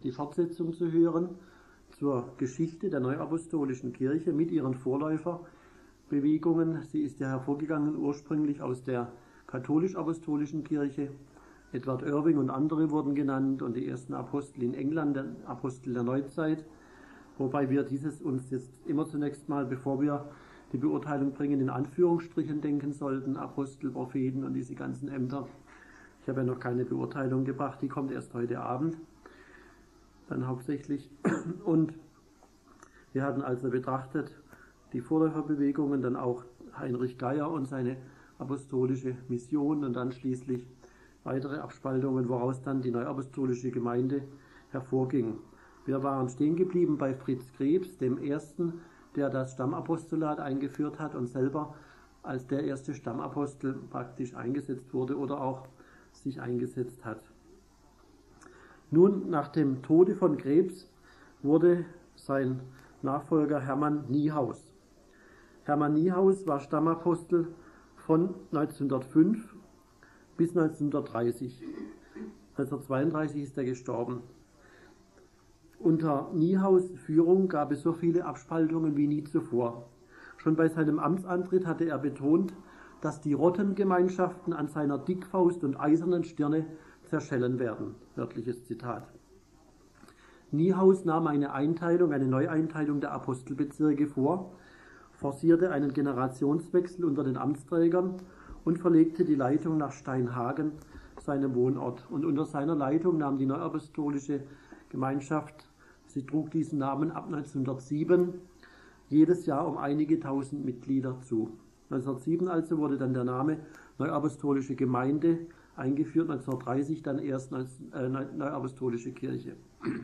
die Fortsetzung zu hören zur Geschichte der Neuapostolischen Kirche mit ihren Vorläuferbewegungen. Sie ist ja hervorgegangen ursprünglich aus der katholisch-apostolischen Kirche. Edward Irving und andere wurden genannt und die ersten Apostel in England, der Apostel der Neuzeit. Wobei wir dieses uns jetzt immer zunächst mal, bevor wir die Beurteilung bringen, in Anführungsstrichen denken sollten, Apostel, Propheten und diese ganzen Ämter. Ich habe ja noch keine Beurteilung gebracht, die kommt erst heute Abend, dann hauptsächlich. Und wir hatten also betrachtet die Vorläuferbewegungen, dann auch Heinrich Geier und seine apostolische Mission und dann schließlich weitere Abspaltungen, woraus dann die neuapostolische Gemeinde hervorging. Wir waren stehen geblieben bei Fritz Krebs, dem ersten, der das Stammapostolat eingeführt hat und selber als der erste Stammapostel praktisch eingesetzt wurde oder auch sich eingesetzt hat. Nun, nach dem Tode von Krebs wurde sein Nachfolger Hermann Niehaus. Hermann Niehaus war Stammapostel von 1905 bis 1930. 1932 ist er gestorben. Unter Niehaus' Führung gab es so viele Abspaltungen wie nie zuvor. Schon bei seinem Amtsantritt hatte er betont, dass die Rottengemeinschaften an seiner Dickfaust und eisernen Stirne zerschellen werden. Wörtliches Zitat. Niehaus nahm eine Neueinteilung der Apostelbezirke vor, forcierte einen Generationswechsel unter den Amtsträgern und verlegte die Leitung nach Steinhagen, seinem Wohnort. Und unter seiner Leitung nahm die neuapostolische Gemeinschaft, sie trug diesen Namen ab 1907, jedes Jahr um einige tausend Mitglieder zu. 1907 also wurde dann der Name Neuapostolische Gemeinde eingeführt, 1930 dann erst Neuapostolische Kirche.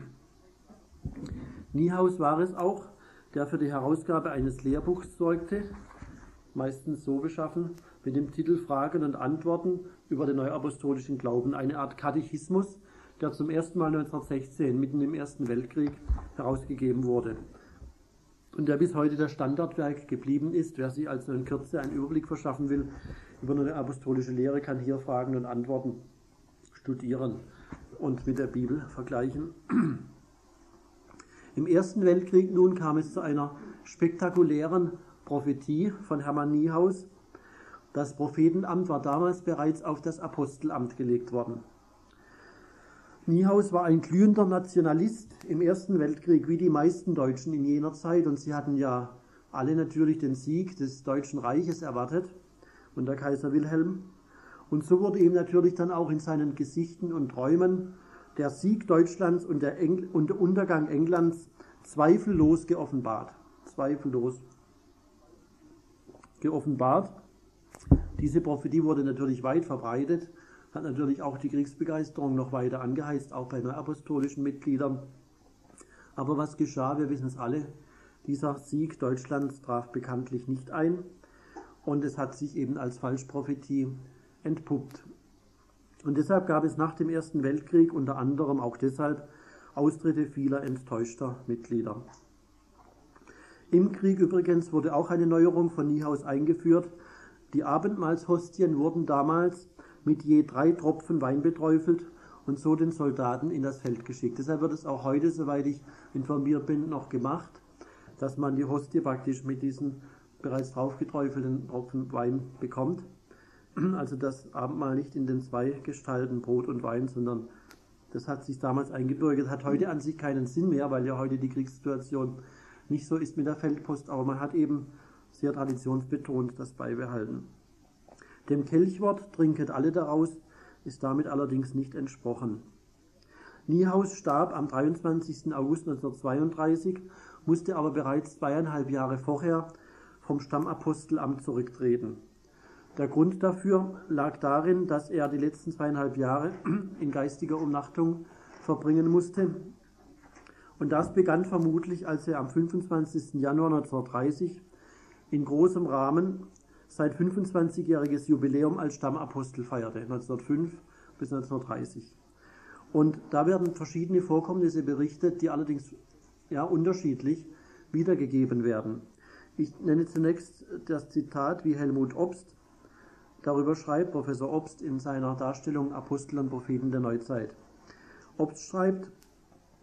Niehaus war es auch, der für die Herausgabe eines Lehrbuchs sorgte, meistens so beschaffen, mit dem Titel Fragen und Antworten über den neuapostolischen Glauben, eine Art Katechismus, der zum ersten Mal 1916, mitten im Ersten Weltkrieg, herausgegeben wurde. Und der bis heute das Standardwerk geblieben ist. Wer sich also in Kürze einen Überblick verschaffen will über eine apostolische Lehre, kann hier Fragen und Antworten studieren und mit der Bibel vergleichen. Im Ersten Weltkrieg nun kam es zu einer spektakulären Prophetie von Hermann Niehaus. Das Prophetenamt war damals bereits auf das Apostelamt gelegt worden. Niehaus war ein glühender Nationalist im Ersten Weltkrieg, wie die meisten Deutschen in jener Zeit. Und sie hatten ja alle natürlich den Sieg des Deutschen Reiches erwartet unter Kaiser Wilhelm. Und so wurde ihm natürlich dann auch in seinen Gesichten und Träumen der Sieg Deutschlands und der Untergang Englands zweifellos geoffenbart. Zweifellos geoffenbart. Diese Prophetie wurde natürlich weit verbreitet, hat natürlich auch die Kriegsbegeisterung noch weiter angeheizt, auch bei neuapostolischen Mitgliedern. Aber was geschah, wir wissen es alle, dieser Sieg Deutschlands traf bekanntlich nicht ein und es hat sich eben als Falschprophetie entpuppt. Und deshalb gab es nach dem Ersten Weltkrieg unter anderem auch deshalb Austritte vieler enttäuschter Mitglieder. Im Krieg übrigens wurde auch eine Neuerung von Niehaus eingeführt. Die Abendmahlshostien wurden damals mit je 3 Tropfen Wein beträufelt und so den Soldaten in das Feld geschickt. Deshalb wird es auch heute, soweit ich informiert bin, noch gemacht, dass man die Hostie praktisch mit diesen bereits draufgeträufelten Tropfen Wein bekommt. Also das Abendmahl nicht in den 2 Gestalten Brot und Wein, sondern das hat sich damals eingebürgert, hat heute an sich keinen Sinn mehr, weil ja heute die Kriegssituation nicht so ist mit der Feldpost, aber man hat eben sehr traditionsbetont das beibehalten. Dem Kelchwort trinket alle daraus ist damit allerdings nicht entsprochen. Niehaus starb am 23. August 1932, musste aber bereits 2,5 Jahre vorher vom Stammapostelamt zurücktreten. Der Grund dafür lag darin, dass er die letzten 2,5 Jahre in geistiger Umnachtung verbringen musste. Und das begann vermutlich, als er am 25. Januar 1930 in großem Rahmen sein 25-jähriges Jubiläum als Stammapostel feierte, 1905 bis 1930. Und da werden verschiedene Vorkommnisse berichtet, die allerdings unterschiedlich wiedergegeben werden. Ich nenne zunächst das Zitat, wie Helmut Obst darüber schreibt, Professor Obst in seiner Darstellung Apostel und Propheten der Neuzeit. Obst schreibt: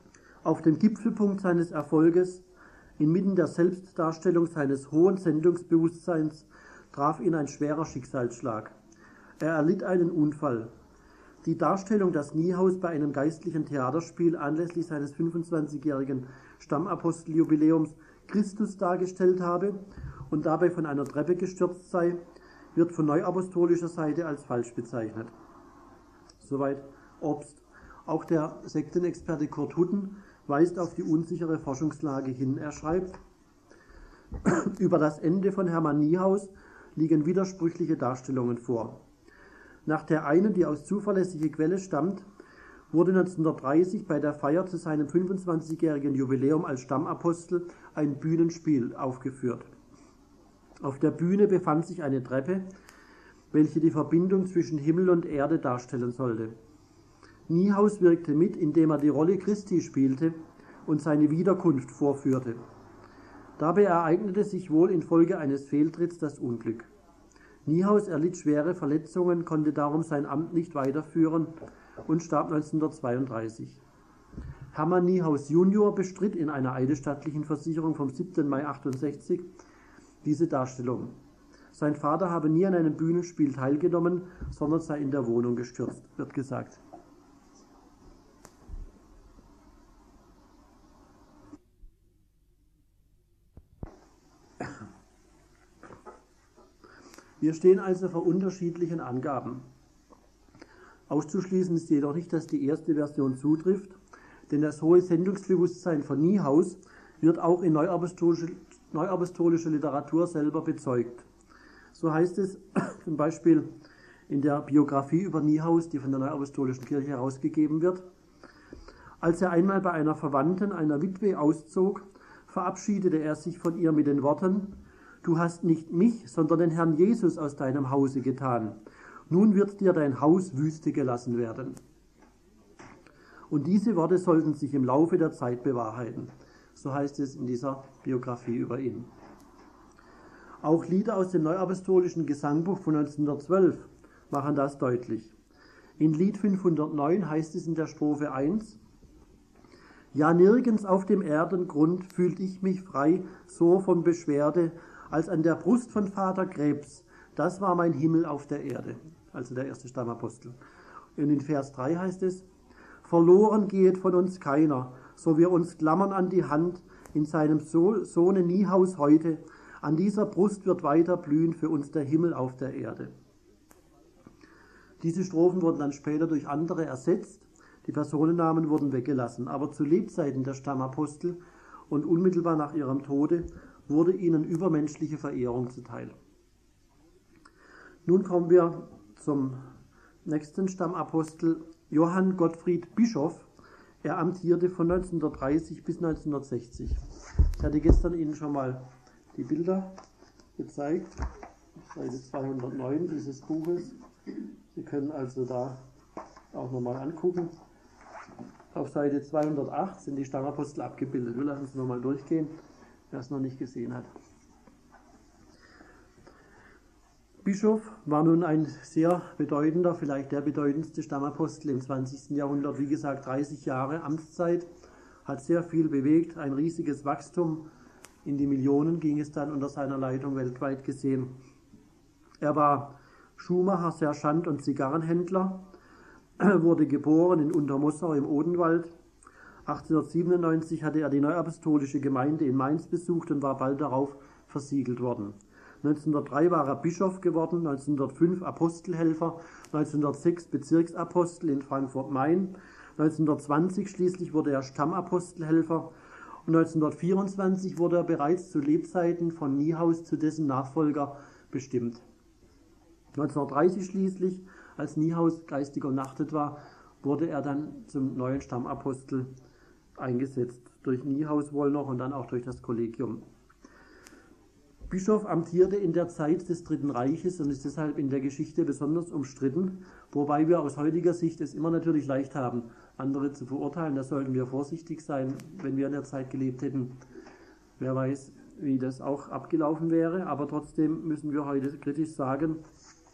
Auf dem Gipfelpunkt seines Erfolges, inmitten der Selbstdarstellung seines hohen Sendungsbewusstseins, traf ihn ein schwerer Schicksalsschlag. Er erlitt einen Unfall. Die Darstellung, dass Niehaus bei einem geistlichen Theaterspiel anlässlich seines 25-jährigen Stammaposteljubiläums Christus dargestellt habe und dabei von einer Treppe gestürzt sei, wird von neuapostolischer Seite als falsch bezeichnet. Soweit Obst. Auch der Sektenexperte Kurt Hutten weist auf die unsichere Forschungslage hin. Er schreibt, über das Ende von Hermann Niehaus liegen widersprüchliche Darstellungen vor. Nach der einen, die aus zuverlässiger Quelle stammt, wurde 1930 bei der Feier zu seinem 25-jährigen Jubiläum als Stammapostel ein Bühnenspiel aufgeführt. Auf der Bühne befand sich eine Treppe, welche die Verbindung zwischen Himmel und Erde darstellen sollte. Niehaus wirkte mit, indem er die Rolle Christi spielte und seine Wiederkunft vorführte. Dabei ereignete sich wohl infolge eines Fehltritts das Unglück. Niehaus erlitt schwere Verletzungen, konnte darum sein Amt nicht weiterführen und starb 1932. Hermann Niehaus Junior bestritt in einer eidesstattlichen Versicherung vom 7. Mai 1968 diese Darstellung. Sein Vater habe nie an einem Bühnenspiel teilgenommen, sondern sei in der Wohnung gestürzt, wird gesagt. Wir stehen also vor unterschiedlichen Angaben. Auszuschließen ist jedoch nicht, dass die erste Version zutrifft, denn das hohe Sendungsbewusstsein von Niehaus wird auch in neuapostolischer Literatur selber bezeugt. So heißt es zum Beispiel in der Biografie über Niehaus, die von der Neuapostolischen Kirche herausgegeben wird. Als er einmal bei einer Verwandten, einer Witwe, auszog, verabschiedete er sich von ihr mit den Worten: Du hast nicht mich, sondern den Herrn Jesus aus deinem Hause getan. Nun wird dir dein Haus Wüste gelassen werden. Und diese Worte sollten sich im Laufe der Zeit bewahrheiten. So heißt es in dieser Biografie über ihn. Auch Lieder aus dem Neuapostolischen Gesangbuch von 1912 machen das deutlich. In Lied 509 heißt es in der Strophe 1: Ja, nirgends auf dem Erdengrund fühlt ich mich frei so von Beschwerde, als an der Brust von Vater Krebs, das war mein Himmel auf der Erde. Also der erste Stammapostel. Und in Vers 3 heißt es: Verloren gehet von uns keiner, so wir uns klammern an die Hand in seinem Sohne Niehaus heute. An dieser Brust wird weiter blühen für uns der Himmel auf der Erde. Diese Strophen wurden dann später durch andere ersetzt. Die Personennamen wurden weggelassen. Aber zu Lebzeiten der Stammapostel und unmittelbar nach ihrem Tode wurde ihnen übermenschliche Verehrung zuteil. Nun kommen wir zum nächsten Stammapostel, Johann Gottfried Bischoff. Er amtierte von 1930 bis 1960. Ich hatte gestern Ihnen schon mal die Bilder gezeigt, Seite 209 dieses Buches. Sie können also da auch nochmal angucken. Auf Seite 208 sind die Stammapostel abgebildet. Wir lassen es nochmal durchgehen, wer es noch nicht gesehen hat. Bischoff war nun ein sehr bedeutender, vielleicht der bedeutendste Stammapostel im 20. Jahrhundert. Wie gesagt, 30 Jahre Amtszeit, hat sehr viel bewegt, ein riesiges Wachstum. In die Millionen ging es dann unter seiner Leitung weltweit gesehen. Er war Schuhmacher, Sergeant und Zigarrenhändler, wurde geboren in Untermossau im Odenwald. 1897 hatte er die Neuapostolische Gemeinde in Mainz besucht und war bald darauf versiegelt worden. 1903 war er Bischof geworden, 1905 Apostelhelfer, 1906 Bezirksapostel in Frankfurt-Main, 1920 schließlich wurde er Stammapostelhelfer und 1924 wurde er bereits zu Lebzeiten von Niehaus zu dessen Nachfolger bestimmt. 1930 schließlich, als Niehaus geistig umnachtet war, wurde er dann zum neuen Stammapostel eingesetzt, durch Niehaus wohl noch und dann auch durch das Kollegium. Bischof amtierte in der Zeit des Dritten Reiches und ist deshalb in der Geschichte besonders umstritten, wobei wir aus heutiger Sicht es immer natürlich leicht haben, andere zu verurteilen. Da sollten wir vorsichtig sein, wenn wir in der Zeit gelebt hätten. Wer weiß, wie das auch abgelaufen wäre, aber trotzdem müssen wir heute kritisch sagen,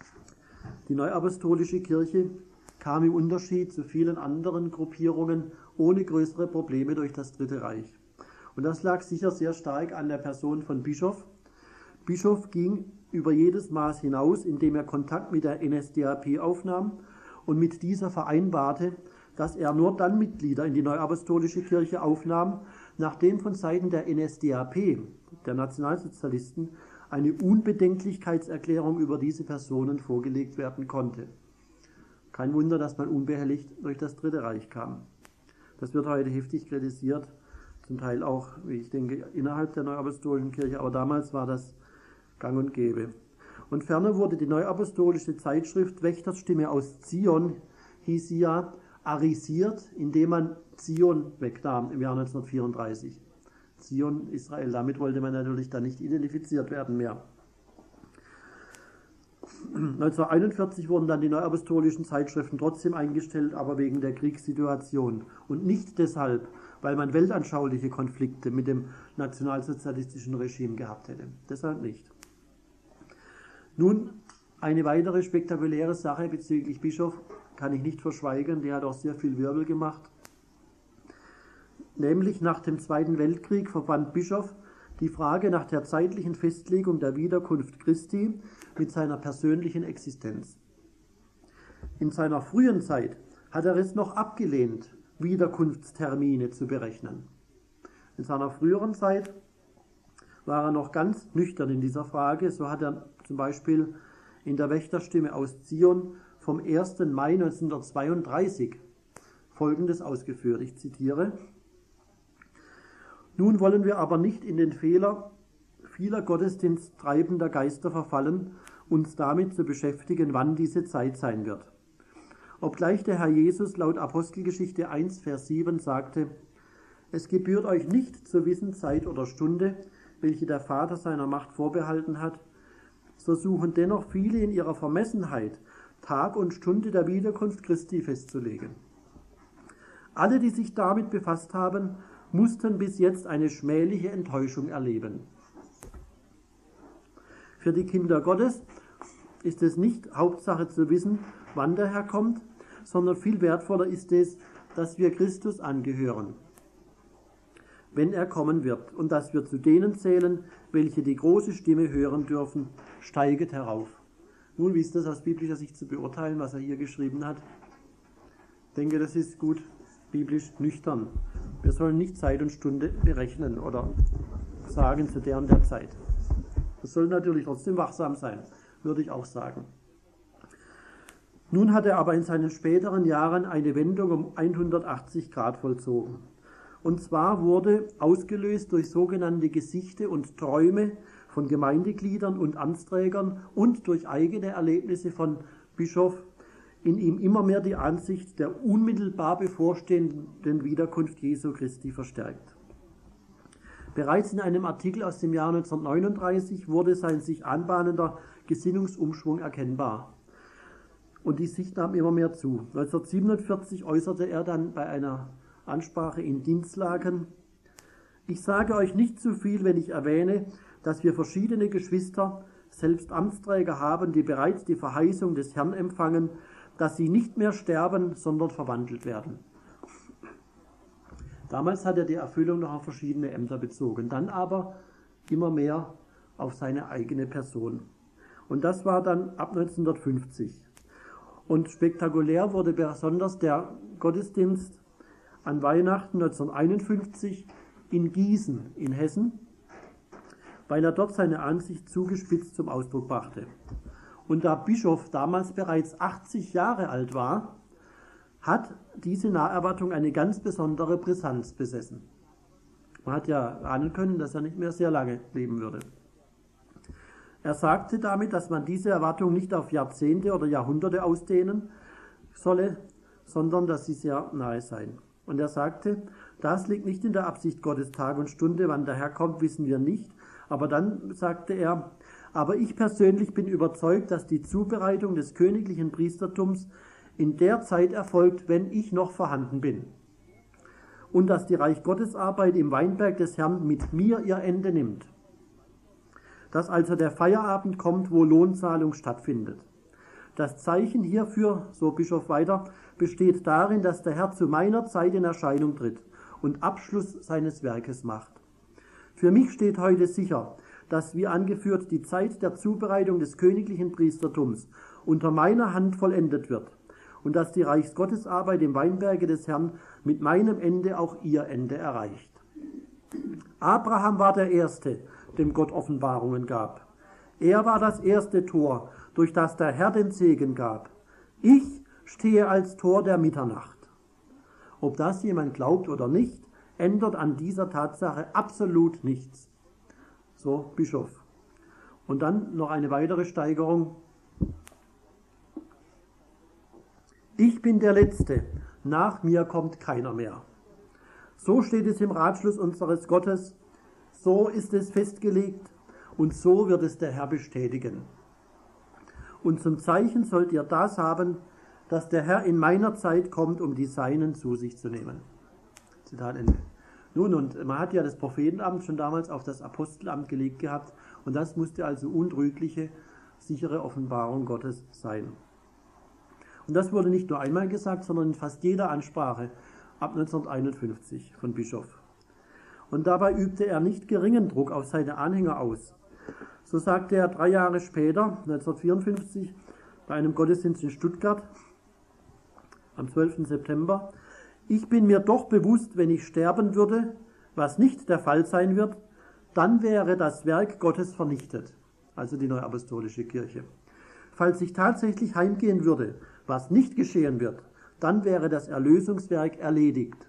die Neuapostolische Kirche kam im Unterschied zu vielen anderen Gruppierungen ohne größere Probleme durch das Dritte Reich. Und das lag sicher sehr stark an der Person von Bischof. Bischof ging über jedes Maß hinaus, indem er Kontakt mit der NSDAP aufnahm und mit dieser vereinbarte, dass er nur dann Mitglieder in die Neuapostolische Kirche aufnahm, nachdem von Seiten der NSDAP, der Nationalsozialisten, eine Unbedenklichkeitserklärung über diese Personen vorgelegt werden konnte. Kein Wunder, dass man unbehelligt durch das Dritte Reich kam. Das wird heute heftig kritisiert, zum Teil auch, wie ich denke, innerhalb der Neuapostolischen Kirche, aber damals war das gang und gäbe. Und ferner wurde die Neuapostolische Zeitschrift Wächterstimme aus Zion, hieß sie ja, arisiert, indem man Zion wegnahm im Jahr 1934. Zion, Israel, damit wollte man natürlich dann nicht identifiziert werden mehr. 1941 wurden dann die neuapostolischen Zeitschriften trotzdem eingestellt, aber wegen der Kriegssituation und nicht deshalb, weil man weltanschauliche Konflikte mit dem nationalsozialistischen Regime gehabt hätte. Deshalb nicht. Nun, eine weitere spektakuläre Sache bezüglich Bischof kann ich nicht verschweigen, die hat auch sehr viel Wirbel gemacht. Nämlich nach dem Zweiten Weltkrieg verband Bischof die Frage nach der zeitlichen Festlegung der Wiederkunft Christi mit seiner persönlichen Existenz. In seiner frühen Zeit hat er es noch abgelehnt, Wiederkunftstermine zu berechnen. In seiner früheren Zeit war er noch ganz nüchtern in dieser Frage. So hat er zum Beispiel in der Wächterstimme aus Zion vom 1. Mai 1932 Folgendes ausgeführt. Ich zitiere: Nun wollen wir aber nicht in den Fehler vieler gottesdiensttreibender Geister verfallen, uns damit zu beschäftigen, wann diese Zeit sein wird. Obgleich der Herr Jesus laut Apostelgeschichte 1, Vers 7 sagte: Es gebührt euch nicht zu wissen Zeit oder Stunde, welche der Vater seiner Macht vorbehalten hat, so suchen dennoch viele in ihrer Vermessenheit, Tag und Stunde der Wiederkunft Christi festzulegen. Alle, die sich damit befasst haben, mussten bis jetzt eine schmähliche Enttäuschung erleben. Für die Kinder Gottes ist es nicht Hauptsache zu wissen, wann der Herr kommt, sondern viel wertvoller ist es, dass wir Christus angehören, wenn er kommen wird, und dass wir zu denen zählen, welche die große Stimme hören dürfen, steiget herauf. Nun, wie ist das aus biblischer Sicht zu beurteilen, was er hier geschrieben hat? Ich denke, das ist gut biblisch nüchtern. Wir sollen nicht Zeit und Stunde berechnen oder sagen zu der und der Zeit. Wir sollen natürlich trotzdem wachsam sein, würde ich auch sagen. Nun hat er aber in seinen späteren Jahren eine Wendung um 180 Grad vollzogen. Und zwar wurde ausgelöst durch sogenannte Gesichte und Träume von Gemeindegliedern und Amtsträgern und durch eigene Erlebnisse von Bischof in ihm immer mehr die Ansicht der unmittelbar bevorstehenden Wiederkunft Jesu Christi verstärkt. Bereits in einem Artikel aus dem Jahr 1939 wurde sein sich anbahnender Gesinnungsumschwung erkennbar. Und die Sicht nahm immer mehr zu. 1947 äußerte er dann bei einer Ansprache in Dinslaken: Ich sage euch nicht zu viel, wenn ich erwähne, dass wir verschiedene Geschwister, selbst Amtsträger haben, die bereits die Verheißung des Herrn empfangen, dass sie nicht mehr sterben, sondern verwandelt werden. Damals hat er die Erfüllung noch auf verschiedene Ämter bezogen, dann aber immer mehr auf seine eigene Person. Und das war dann ab 1950. Und spektakulär wurde besonders der Gottesdienst an Weihnachten 1951 in Gießen in Hessen, weil er dort seine Ansicht zugespitzt zum Ausdruck brachte. Und da Bischof damals bereits 80 Jahre alt war, hat diese Naherwartung eine ganz besondere Brisanz besessen. Man hat ja ahnen können, dass er nicht mehr sehr lange leben würde. Er sagte damit, dass man diese Erwartung nicht auf Jahrzehnte oder Jahrhunderte ausdehnen solle, sondern dass sie sehr nahe seien. Und er sagte, das liegt nicht in der Absicht Gottes, Tag und Stunde, wann der Herr kommt, wissen wir nicht. Aber dann sagte er, aber ich persönlich bin überzeugt, dass die Zubereitung des königlichen Priestertums in der Zeit erfolgt, wenn ich noch vorhanden bin. Und dass die Reich Gottes Arbeit im Weinberg des Herrn mit mir ihr Ende nimmt. Dass also der Feierabend kommt, wo Lohnzahlung stattfindet. Das Zeichen hierfür, so Bischof weiter, besteht darin, dass der Herr zu meiner Zeit in Erscheinung tritt und Abschluss seines Werkes macht. Für mich steht heute sicher, dass, wie angeführt, die Zeit der Zubereitung des königlichen Priestertums unter meiner Hand vollendet wird und dass die Reichsgottesarbeit im Weinberge des Herrn mit meinem Ende auch ihr Ende erreicht. Abraham war der Erste, dem Gott Offenbarungen gab. Er war das erste Tor, durch das der Herr den Segen gab. Ich stehe als Tor der Mitternacht. Ob das jemand glaubt oder nicht, ändert an dieser Tatsache absolut nichts. So Bischof. Und dann noch eine weitere Steigerung. Ich bin der Letzte, nach mir kommt keiner mehr. So steht es im Ratschluss unseres Gottes, so ist es festgelegt und so wird es der Herr bestätigen. Und zum Zeichen sollt ihr das haben, dass der Herr in meiner Zeit kommt, um die Seinen zu sich zu nehmen. Zitat Ende. Nun, und man hat ja das Prophetenamt schon damals auf das Apostelamt gelegt gehabt und das musste also untrügliche, sichere Offenbarung Gottes sein. Und das wurde nicht nur einmal gesagt, sondern in fast jeder Ansprache ab 1951 von Bischof. Und dabei übte er nicht geringen Druck auf seine Anhänger aus. So sagte er 3 Jahre später, 1954, bei einem Gottesdienst in Stuttgart, am 12. September, ich bin mir doch bewusst, wenn ich sterben würde, was nicht der Fall sein wird, dann wäre das Werk Gottes vernichtet, also die Neuapostolische Kirche. Falls ich tatsächlich heimgehen würde, was nicht geschehen wird, dann wäre das Erlösungswerk erledigt.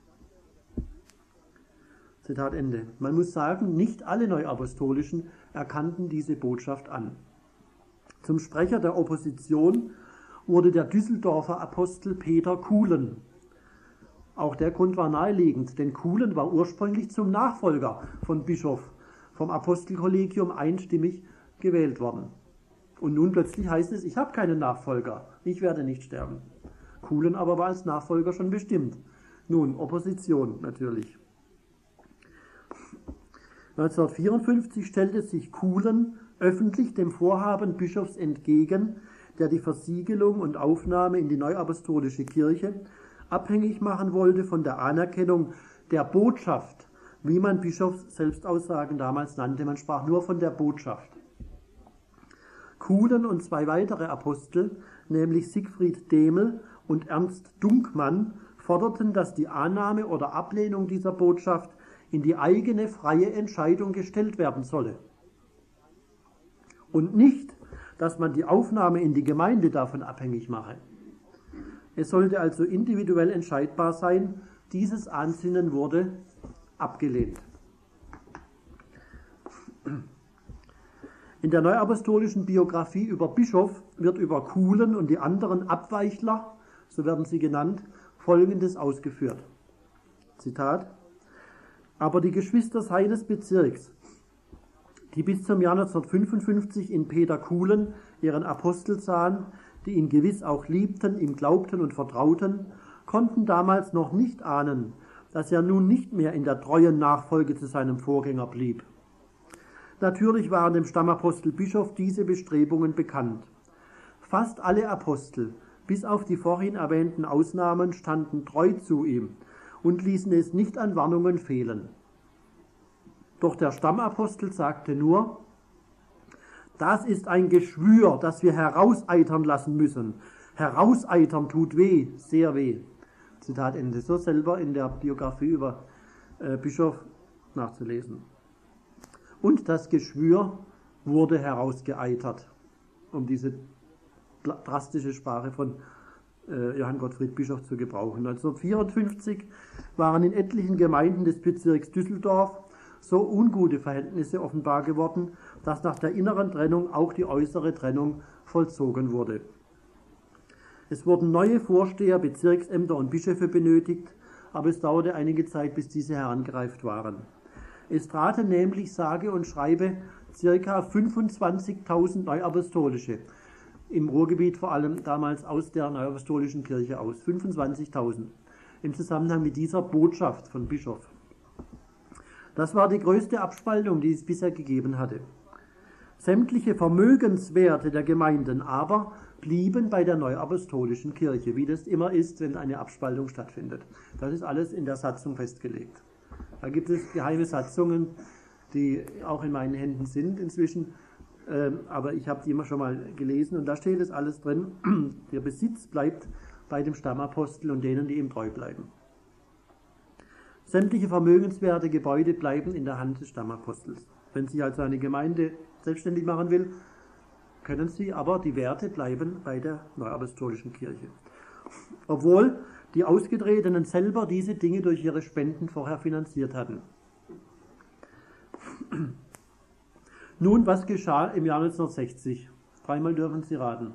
Zitat Ende. Man muss sagen, nicht alle Neuapostolischen erkannten diese Botschaft an. Zum Sprecher der Opposition wurde der Düsseldorfer Apostel Peter Kuhlen. Auch der Grund war naheliegend, denn Kuhlen war ursprünglich zum Nachfolger von Bischof vom Apostelkollegium einstimmig gewählt worden. Und nun plötzlich heißt es, ich habe keinen Nachfolger, ich werde nicht sterben. Kuhlen aber war als Nachfolger schon bestimmt. Nun, Opposition natürlich. 1954 stellte sich Kuhlen öffentlich dem Vorhaben Bischofs entgegen, der die Versiegelung und Aufnahme in die Neuapostolische Kirche abhängig machen wollte von der Anerkennung der Botschaft, wie man Bischofs Selbstaussagen damals nannte. Man sprach nur von der Botschaft. Kuhlen und 2 weitere Apostel, nämlich Siegfried Demel und Ernst Dunkmann, forderten, dass die Annahme oder Ablehnung dieser Botschaft in die eigene freie Entscheidung gestellt werden solle. Und nicht, dass man die Aufnahme in die Gemeinde davon abhängig mache. Es sollte also individuell entscheidbar sein. Dieses Ansinnen wurde abgelehnt. In der neuapostolischen Biografie über Bischof wird über Kuhlen und die anderen Abweichler, so werden sie genannt, Folgendes ausgeführt. Zitat: Aber die Geschwister seines Bezirks, die bis zum Jahr 1955 in Peter Kuhlen ihren Apostel sahen, die ihn gewiss auch liebten, ihm glaubten und vertrauten, konnten damals noch nicht ahnen, dass er nun nicht mehr in der treuen Nachfolge zu seinem Vorgänger blieb. Natürlich waren dem Stammapostel Bischof diese Bestrebungen bekannt. Fast alle Apostel, bis auf die vorhin erwähnten Ausnahmen, standen treu zu ihm und ließen es nicht an Warnungen fehlen. Doch der Stammapostel sagte nur, das ist ein Geschwür, das wir herauseitern lassen müssen. Herauseitern tut weh, sehr weh. Zitat Ende. So selber in der Biografie über Bischof nachzulesen. Und das Geschwür wurde herausgeeitert, um diese drastische Sprache von Johann Gottfried Bischof zu gebrauchen. 1954 waren in etlichen Gemeinden des Bezirks Düsseldorf so ungute Verhältnisse offenbar geworden, dass nach der inneren Trennung auch die äußere Trennung vollzogen wurde. Es wurden neue Vorsteher, Bezirksämter und Bischöfe benötigt, aber es dauerte einige Zeit, bis diese herangereift waren. Es traten nämlich, sage und schreibe, ca. 25.000 Neuapostolische, im Ruhrgebiet vor allem damals aus der Neuapostolischen Kirche aus, 25.000, im Zusammenhang mit dieser Botschaft von Bischof. Das war die größte Abspaltung, die es bisher gegeben hatte. Sämtliche Vermögenswerte der Gemeinden aber blieben bei der Neuapostolischen Kirche, wie das immer ist, wenn eine Abspaltung stattfindet. Das ist alles in der Satzung festgelegt. Da gibt es geheime Satzungen, die auch in meinen Händen sind inzwischen, aber ich habe die immer schon mal gelesen und da steht es alles drin. Der Besitz bleibt bei dem Stammapostel und denen, die ihm treu bleiben. Sämtliche Vermögenswerte, Gebäude bleiben in der Hand des Stammapostels. Wenn sich also eine Gemeinde selbstständig machen will, können sie, aber die Werte bleiben bei der Neuapostolischen Kirche. Obwohl die Ausgetretenen selber diese Dinge durch ihre Spenden vorher finanziert hatten. Nun, was geschah im Jahr 1960? Dreimal dürfen Sie raten.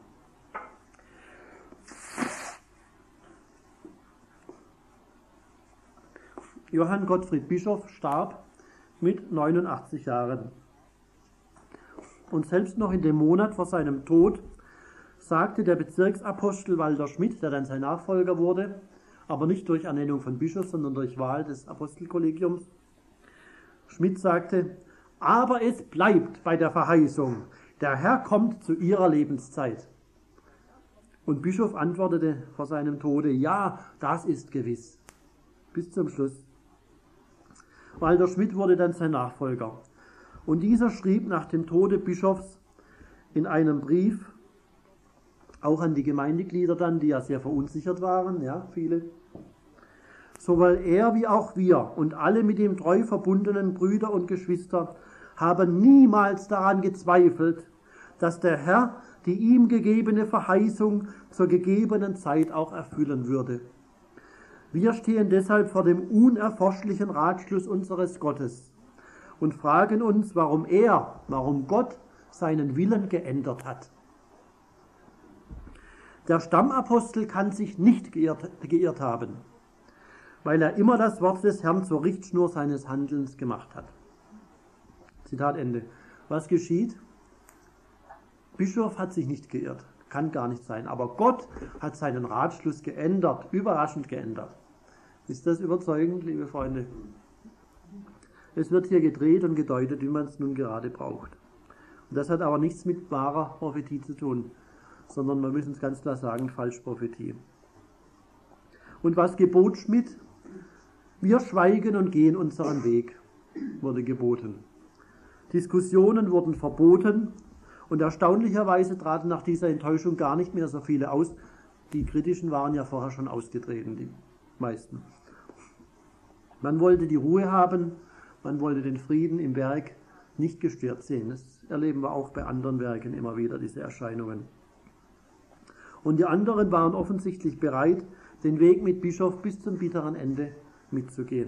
Johann Gottfried Bischoff starb mit 89 Jahren. Und selbst noch in dem Monat vor seinem Tod sagte der Bezirksapostel Walter Schmidt, der dann sein Nachfolger wurde, aber nicht durch Ernennung von Bischof, sondern durch Wahl des Apostelkollegiums. Schmidt sagte, aber es bleibt bei der Verheißung, der Herr kommt zu ihrer Lebenszeit. Und Bischof antwortete vor seinem Tode, ja, das ist gewiss. Bis zum Schluss. Walter Schmidt wurde dann sein Nachfolger. Und dieser schrieb nach dem Tode Bischofs in einem Brief, auch an die Gemeindeglieder dann, die ja sehr verunsichert waren, ja, viele. Sowohl er wie auch wir und alle mit ihm treu verbundenen Brüder und Geschwister haben niemals daran gezweifelt, dass der Herr die ihm gegebene Verheißung zur gegebenen Zeit auch erfüllen würde. Wir stehen deshalb vor dem unerforschlichen Ratschluss unseres Gottes und fragen uns, warum Gott seinen Willen geändert hat. Der Stammapostel kann sich nicht geirrt haben, weil er immer das Wort des Herrn zur Richtschnur seines Handelns gemacht hat. Zitat Ende. Was geschieht? Bischof hat sich nicht geirrt, kann gar nicht sein, aber Gott hat seinen Ratschluss geändert, überraschend geändert. Ist das überzeugend, liebe Freunde? Es wird hier gedreht und gedeutet, wie man es nun gerade braucht. Und das hat aber nichts mit wahrer Prophetie zu tun, sondern wir müssen es ganz klar sagen, Falschprophetie. Und was gebot Schmidt? Wir schweigen und gehen unseren Weg, wurde geboten. Diskussionen wurden verboten und erstaunlicherweise traten nach dieser Enttäuschung gar nicht mehr so viele aus. Die Kritischen waren ja vorher schon ausgetreten, die meisten. Man wollte die Ruhe haben, man wollte den Frieden im Werk nicht gestört sehen. Das erleben wir auch bei anderen Werken immer wieder, diese Erscheinungen. Und die anderen waren offensichtlich bereit, den Weg mit Bischof bis zum bitteren Ende mitzugehen.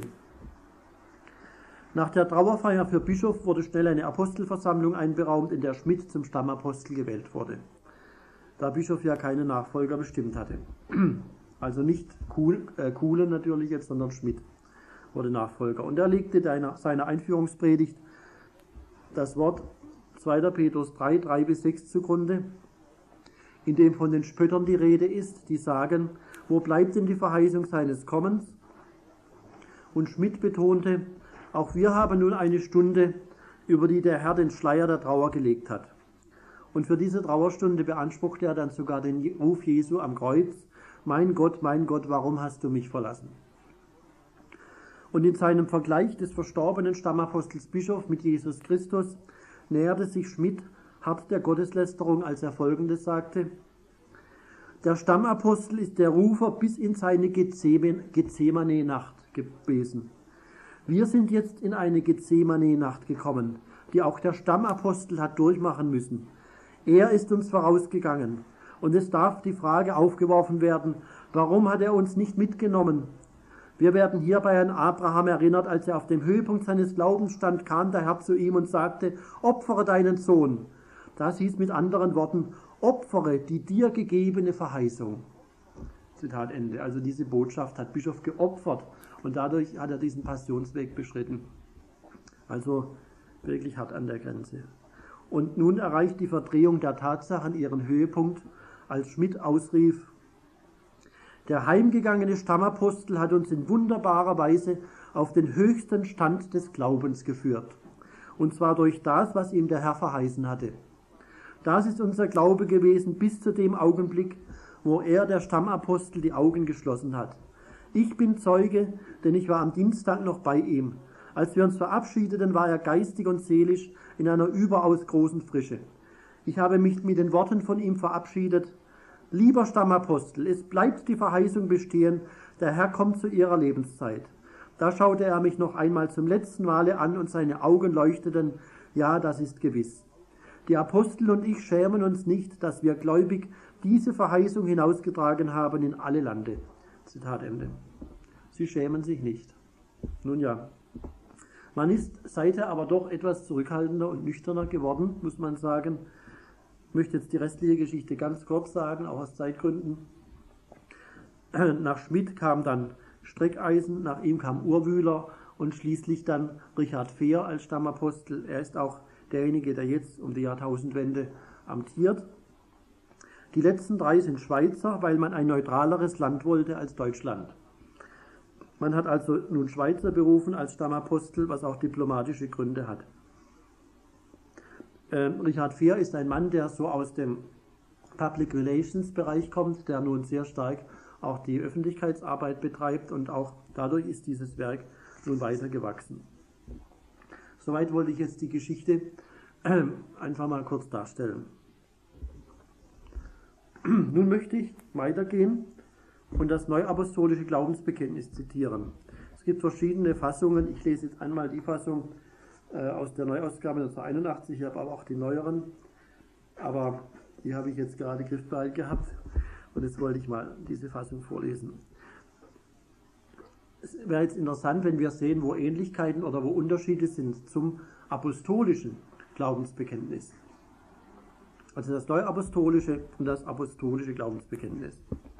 Nach der Trauerfeier für Bischof wurde schnell eine Apostelversammlung einberaumt, in der Schmidt zum Stammapostel gewählt wurde, da Bischof ja keinen Nachfolger bestimmt hatte. Also nicht Kuhlen natürlich jetzt, sondern Schmidt wurde Nachfolger. Und er legte seiner Einführungspredigt das Wort 2. Petrus 3, 3-6 zugrunde, in dem von den Spöttern die Rede ist, die sagen, wo bleibt denn die Verheißung seines Kommens? Und Schmidt betonte, auch wir haben nun eine Stunde, über die der Herr den Schleier der Trauer gelegt hat. Und für diese Trauerstunde beanspruchte er dann sogar den Ruf Jesu am Kreuz, mein Gott, warum hast du mich verlassen? Und in seinem Vergleich des verstorbenen Stammapostels Bischof mit Jesus Christus näherte sich Schmidt hart der Gotteslästerung, als er Folgendes sagte: Der Stammapostel ist der Rufer bis in seine Gethsemane-Nacht gewesen. Wir sind jetzt in eine Gethsemane-Nacht gekommen, die auch der Stammapostel hat durchmachen müssen. Er ist uns vorausgegangen. Und es darf die Frage aufgeworfen werden, warum hat er uns nicht mitgenommen? Wir werden hierbei an Abraham erinnert, als er auf dem Höhepunkt seines Glaubens stand, kam der Herr zu ihm und sagte, opfere deinen Sohn. Das hieß mit anderen Worten, opfere die dir gegebene Verheißung. Zitat Ende. Also diese Botschaft hat Bischof geopfert und dadurch hat er diesen Passionsweg beschritten. Also wirklich hart an der Grenze. Und nun erreicht die Verdrehung der Tatsachen ihren Höhepunkt, als Schmidt ausrief, der heimgegangene Stammapostel hat uns in wunderbarer Weise auf den höchsten Stand des Glaubens geführt. und zwar durch das, was ihm der Herr verheißen hatte. Das ist unser Glaube gewesen bis zu dem Augenblick, wo er, der Stammapostel, die Augen geschlossen hat. Ich bin Zeuge, denn ich war am Dienstag noch bei ihm. Als wir uns verabschiedeten, war er geistig und seelisch in einer überaus großen Frische. Ich habe mich mit den Worten von ihm verabschiedet: Lieber Stammapostel, es bleibt die Verheißung bestehen, der Herr kommt zu ihrer Lebenszeit. Da schaute er mich noch einmal zum letzten Male an und seine Augen leuchteten: Ja, das ist gewiss. Die Apostel und ich schämen uns nicht, dass wir gläubig diese Verheißung hinausgetragen haben in alle Lande. Zitat Ende. Sie schämen sich nicht. Nun ja, man ist seither aber doch etwas zurückhaltender und nüchterner geworden, muss man sagen. Ich möchte jetzt die restliche Geschichte ganz kurz sagen, auch aus Zeitgründen. Nach Schmidt kam dann Streckeisen, nach ihm kam Urwühler und schließlich dann Richard Fehr als Stammapostel. Er ist auch derjenige, der jetzt um die Jahrtausendwende amtiert. Die letzten drei sind Schweizer, weil man ein neutraleres Land wollte als Deutschland. Man hat also nun Schweizer berufen als Stammapostel, was auch diplomatische Gründe hat. Richard Fehr ist ein Mann, der so aus dem Public Relations Bereich kommt, der nun sehr stark auch die Öffentlichkeitsarbeit betreibt und auch dadurch ist dieses Werk nun weiter gewachsen. Soweit wollte ich jetzt die Geschichte einfach mal kurz darstellen. Nun möchte ich weitergehen und das neuapostolische Glaubensbekenntnis zitieren. Es gibt verschiedene Fassungen. Ich lese jetzt einmal die Fassung aus der Neuausgabe 1981. Ich habe aber auch die neueren, aber die habe ich jetzt gerade griffbereit gehabt und jetzt wollte ich mal diese Fassung vorlesen. Es wäre jetzt interessant, wenn wir sehen, wo Ähnlichkeiten oder wo Unterschiede sind zum apostolischen Glaubensbekenntnis. Also das neuapostolische und das apostolische Glaubensbekenntnis.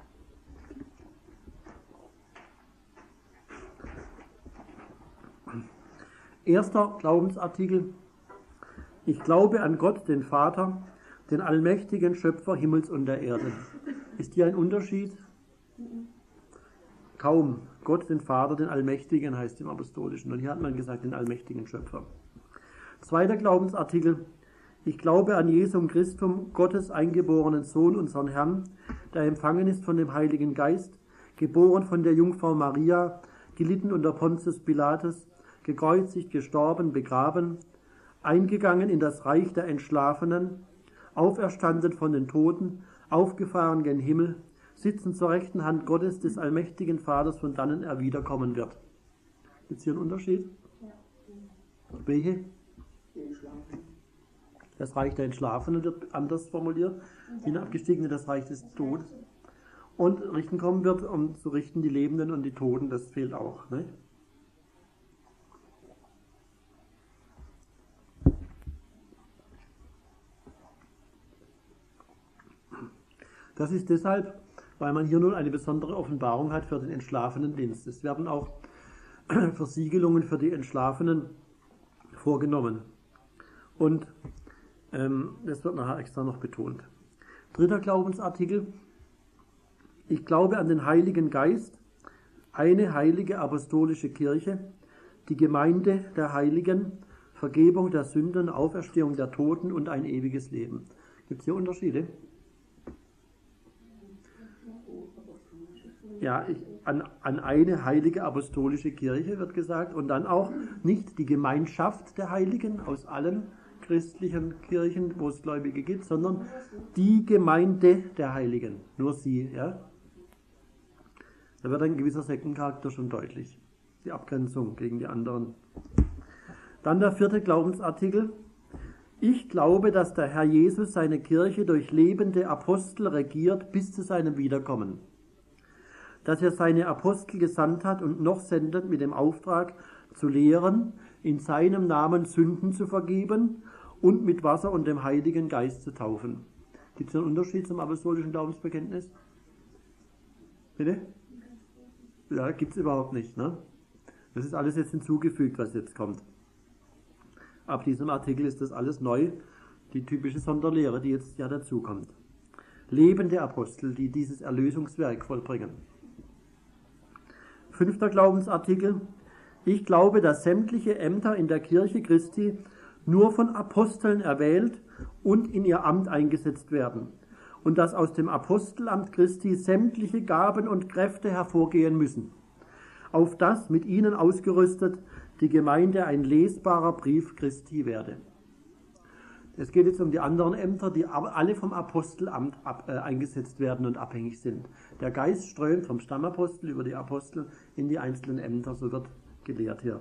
Erster Glaubensartikel: Ich glaube an Gott, den Vater, den allmächtigen Schöpfer Himmels und der Erde. Ist hier ein Unterschied? Kaum. Gott, den Vater, den Allmächtigen heißt im Apostolischen. Und hier hat man gesagt, den allmächtigen Schöpfer. Zweiter Glaubensartikel: Ich glaube an Jesum Christum, Gottes eingeborenen Sohn, unseren Herrn, der empfangen ist von dem Heiligen Geist, geboren von der Jungfrau Maria, gelitten unter Pontius Pilatus, gekreuzigt, gestorben, begraben, eingegangen in das Reich der Entschlafenen, auferstanden von den Toten, aufgefahren gen Himmel, sitzen zur rechten Hand Gottes, des allmächtigen Vaters, von dannen er wiederkommen wird. Gibt es hier einen Unterschied? Ja. Welche? Das Reich der Entschlafenen wird anders formuliert, wie abgestiegen in das Reich des Todes. Und richten kommen wird, um zu richten die Lebenden und die Toten, das fehlt auch. Ne? Das ist deshalb, weil man hier nun eine besondere Offenbarung hat für den entschlafenen Dienst. Es werden auch Versiegelungen für die Entschlafenen vorgenommen. Und das wird nachher extra noch betont. Dritter Glaubensartikel: Ich glaube an den Heiligen Geist, eine heilige apostolische Kirche, die Gemeinde der Heiligen, Vergebung der Sünden, Auferstehung der Toten und ein ewiges Leben. Gibt es hier Unterschiede? Ja, an eine heilige apostolische Kirche wird gesagt und dann auch nicht die Gemeinschaft der Heiligen aus allen christlichen Kirchen, wo es Gläubige gibt, sondern die Gemeinde der Heiligen, nur sie. Ja? Da wird ein gewisser Sektencharakter schon deutlich, die Abgrenzung gegen die anderen. Dann der vierte Glaubensartikel: Ich glaube, dass der Herr Jesus seine Kirche durch lebende Apostel regiert bis zu seinem Wiederkommen. Dass er seine Apostel gesandt hat und noch sendet mit dem Auftrag zu lehren, in seinem Namen Sünden zu vergeben und mit Wasser und dem Heiligen Geist zu taufen. Gibt es einen Unterschied zum apostolischen Glaubensbekenntnis? Bitte? Ja, gibt es überhaupt nicht. Ne? Das ist alles jetzt hinzugefügt, was jetzt kommt. Ab diesem Artikel ist das alles neu, die typische Sonderlehre, die jetzt ja dazukommt. Lebende Apostel, die dieses Erlösungswerk vollbringen. Fünfter Glaubensartikel: Ich glaube, dass sämtliche Ämter in der Kirche Christi nur von Aposteln erwählt und in ihr Amt eingesetzt werden, und dass aus dem Apostelamt Christi sämtliche Gaben und Kräfte hervorgehen müssen, auf das mit ihnen ausgerüstet die Gemeinde ein lesbarer Brief Christi werde. Es geht jetzt um die anderen Ämter, die alle vom Apostelamt eingesetzt werden und abhängig sind. Der Geist strömt vom Stammapostel über die Apostel in die einzelnen Ämter, so wird gelehrt hier.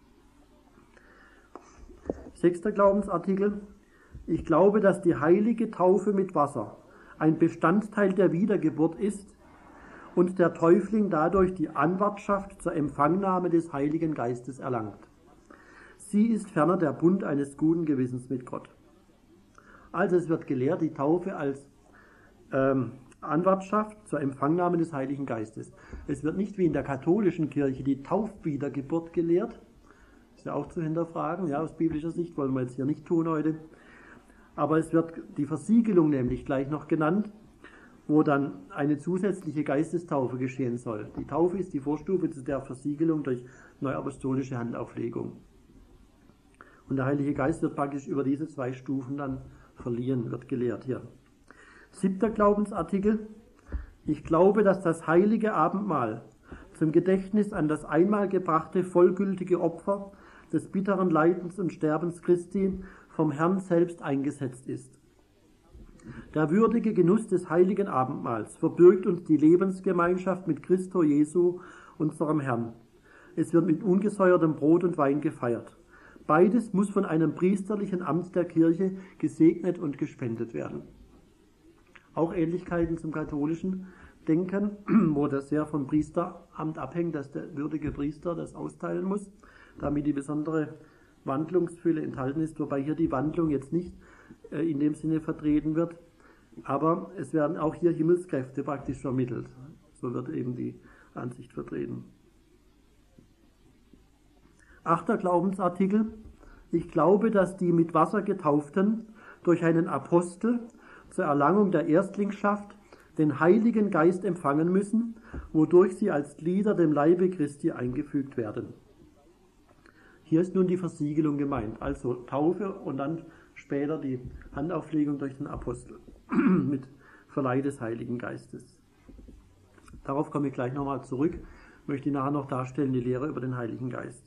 6. Glaubensartikel. Ich glaube, dass die heilige Taufe mit Wasser ein Bestandteil der Wiedergeburt ist und der Täufling dadurch die Anwartschaft zur Empfangnahme des Heiligen Geistes erlangt. Sie ist ferner der Bund eines guten Gewissens mit Gott. Also es wird gelehrt, die Taufe als Anwartschaft zur Empfangnahme des Heiligen Geistes. Es wird nicht wie in der katholischen Kirche die Taufwiedergeburt gelehrt. Ist ja auch zu hinterfragen, ja, aus biblischer Sicht, wollen wir jetzt hier nicht tun heute. Aber es wird die Versiegelung nämlich gleich noch genannt, wo dann eine zusätzliche Geistestaufe geschehen soll. Die Taufe ist die Vorstufe zu der Versiegelung durch neuapostolische Handauflegung. Und der Heilige Geist wird praktisch über diese 2 Stufen dann verliehen, wird gelehrt hier. 7. Glaubensartikel. Ich glaube, dass das heilige Abendmahl zum Gedächtnis an das einmal gebrachte vollgültige Opfer des bitteren Leidens und Sterbens Christi vom Herrn selbst eingesetzt ist. Der würdige Genuss des heiligen Abendmahls verbirgt uns die Lebensgemeinschaft mit Christo Jesu, unserem Herrn. Es wird mit ungesäuertem Brot und Wein gefeiert. Beides muss von einem priesterlichen Amt der Kirche gesegnet und gespendet werden. Auch Ähnlichkeiten zum katholischen Denken, wo das sehr vom Priesteramt abhängt, dass der würdige Priester das austeilen muss, damit die besondere Wandlungsfülle enthalten ist, wobei hier die Wandlung jetzt nicht in dem Sinne vertreten wird, aber es werden auch hier Himmelskräfte praktisch vermittelt. So wird eben die Ansicht vertreten. 8. Glaubensartikel. Ich glaube, dass die mit Wasser Getauften durch einen Apostel zur Erlangung der Erstlingschaft den Heiligen Geist empfangen müssen, wodurch sie als Glieder dem Leibe Christi eingefügt werden. Hier ist nun die Versiegelung gemeint, also Taufe und dann später die Handauflegung durch den Apostel mit Verleih des Heiligen Geistes. Darauf komme ich gleich nochmal zurück, möchte ich nachher noch darstellen, die Lehre über den Heiligen Geist.